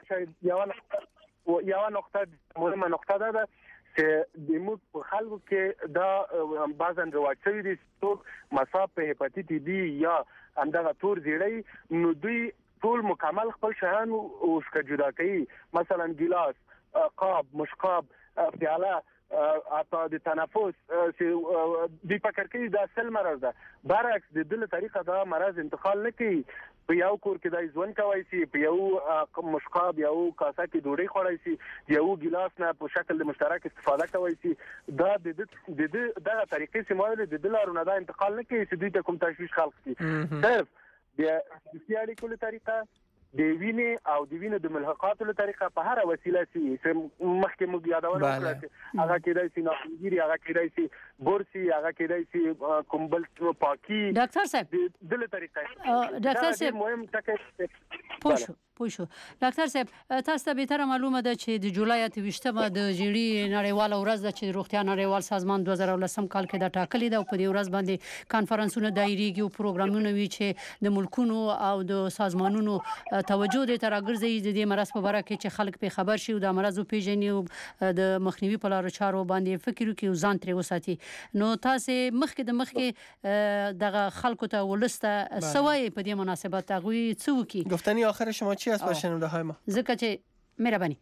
کې یو نقطه مهمه نقطه ده چې د موږ په خلکو کې دا بعضن رواج شوی دي چې مصاب په هپاتیت بی یا اندغه تور زیړی نو دوی ټول مکمل خپل شهان او څخه جدا کوي مثلا ګلاس قاب مشقاب پیاله حتی د تنفس دی فکر کوي دا سل مرض ده برعکس د دې طریقه دا مرض انتقال نه کوي په یو کور کې د ځوان کوي سي په یو مشقاب یو کاسه کې ډوډۍ خوړای سي یو ګلاس نه په شکل د مشترک استفاده کوي سي دا د دغه طریقې سیمایل د دلارونه دا انتقال نه کوي چې دوی ته کوم تشویش خلق کی صرف د سیالي کوله طریقه د وینې او د وینې د ملحقاتو له طریقه په هر وسیله چې مخکې موږ یادونه وکړه هغه کېدای شي ناخوندګيري هغه کېدای شي بورسي هغه کېدای شي کومبل پاکي ډاکټر صاحب د له طریقه ډاکټر صاحب مهم پوه شو ډاکټر صاحب تاسو ته به تر معلومه ده چې د جولای 28مه د جړی نړیوال ورځ د چې روغتیا نړیوال سازمان 2010 کال کې د ټاکلې ده او په دې ورځ باندې کانفرنسونه دایریږي او پروګرامونه وی چې د ملکونو او د سازمانونو توجه دې تر راګرځي د دې مرض په اړه کې چې خلک په خبر شي او د مرض په پیژني او د مخنیوي په لارو چارو باندې فکر وکړي او ځان ترې وساتي نو تاسو مخکې دغه خلکو ته ولسته سوای په دې مناسبت هغه څه وکي گفتنی آخر شما چی است با شنونده های ما؟ ذکر چه مهربانی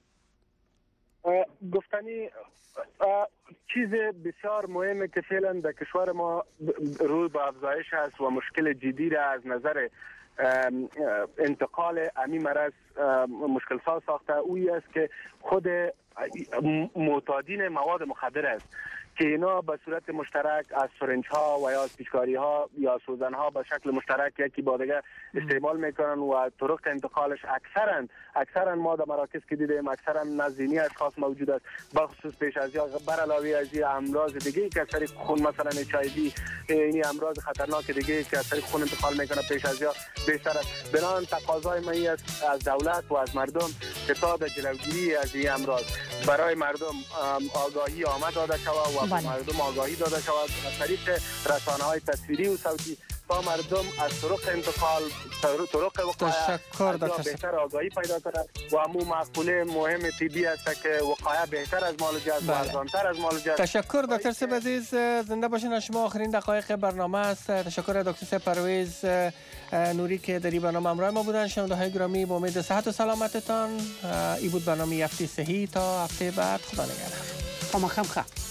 گفتنی چیز بسیار مهمه که فعلا در کشور ما روی به افزایش است و مشکل جدی را از نظر انتقال امی مرض مشکل ساز ساخته اویی است که خود معتادین مواد مخدر است که اینا به صورت مشترک از سرنج ها و یا پیچکاری ها یا سوزن ها به شکل مشترک یکی با دیگه استعمال میکنن و طرق انتقالش اکثرا ما در مراکز که دیدیم اکثرا نزدینی اشخاص موجود است بخصوص پیش از یا بر علاوه از امراض دیگه که از طریق خون مثلا HIV این امراض خطرناک دیگه که از طریق خون انتقال میکنه پیش از یا بیشتر است بنابراین تقاضای ما است از دولت و از مردم که تا در جلوگیری از این امراض برای مردم آگاهی آمد داده شود و مردم آگاهی داده شود از طریق رسانه‌های تصویری و صوتی تا مردم از طرق انتقال طرق وقایع بهتر آگاهی پیدا کنند و همون مقوله مهم طبی است که وقایع بهتر از مال جسد و ارزان‌تر از مال جسد. تشکر دکتر صاحب عزیز زنده باشین. شما آخرین دقایق برنامه است. تشکر دکتر صاحب پرویز نوری که در این برنامه همراه ما بودن. شنونده‌های گرامی با امید صحت و سلامتتان این بود برنامه هفته صحی تا هفته بعد. خدا نگهدار.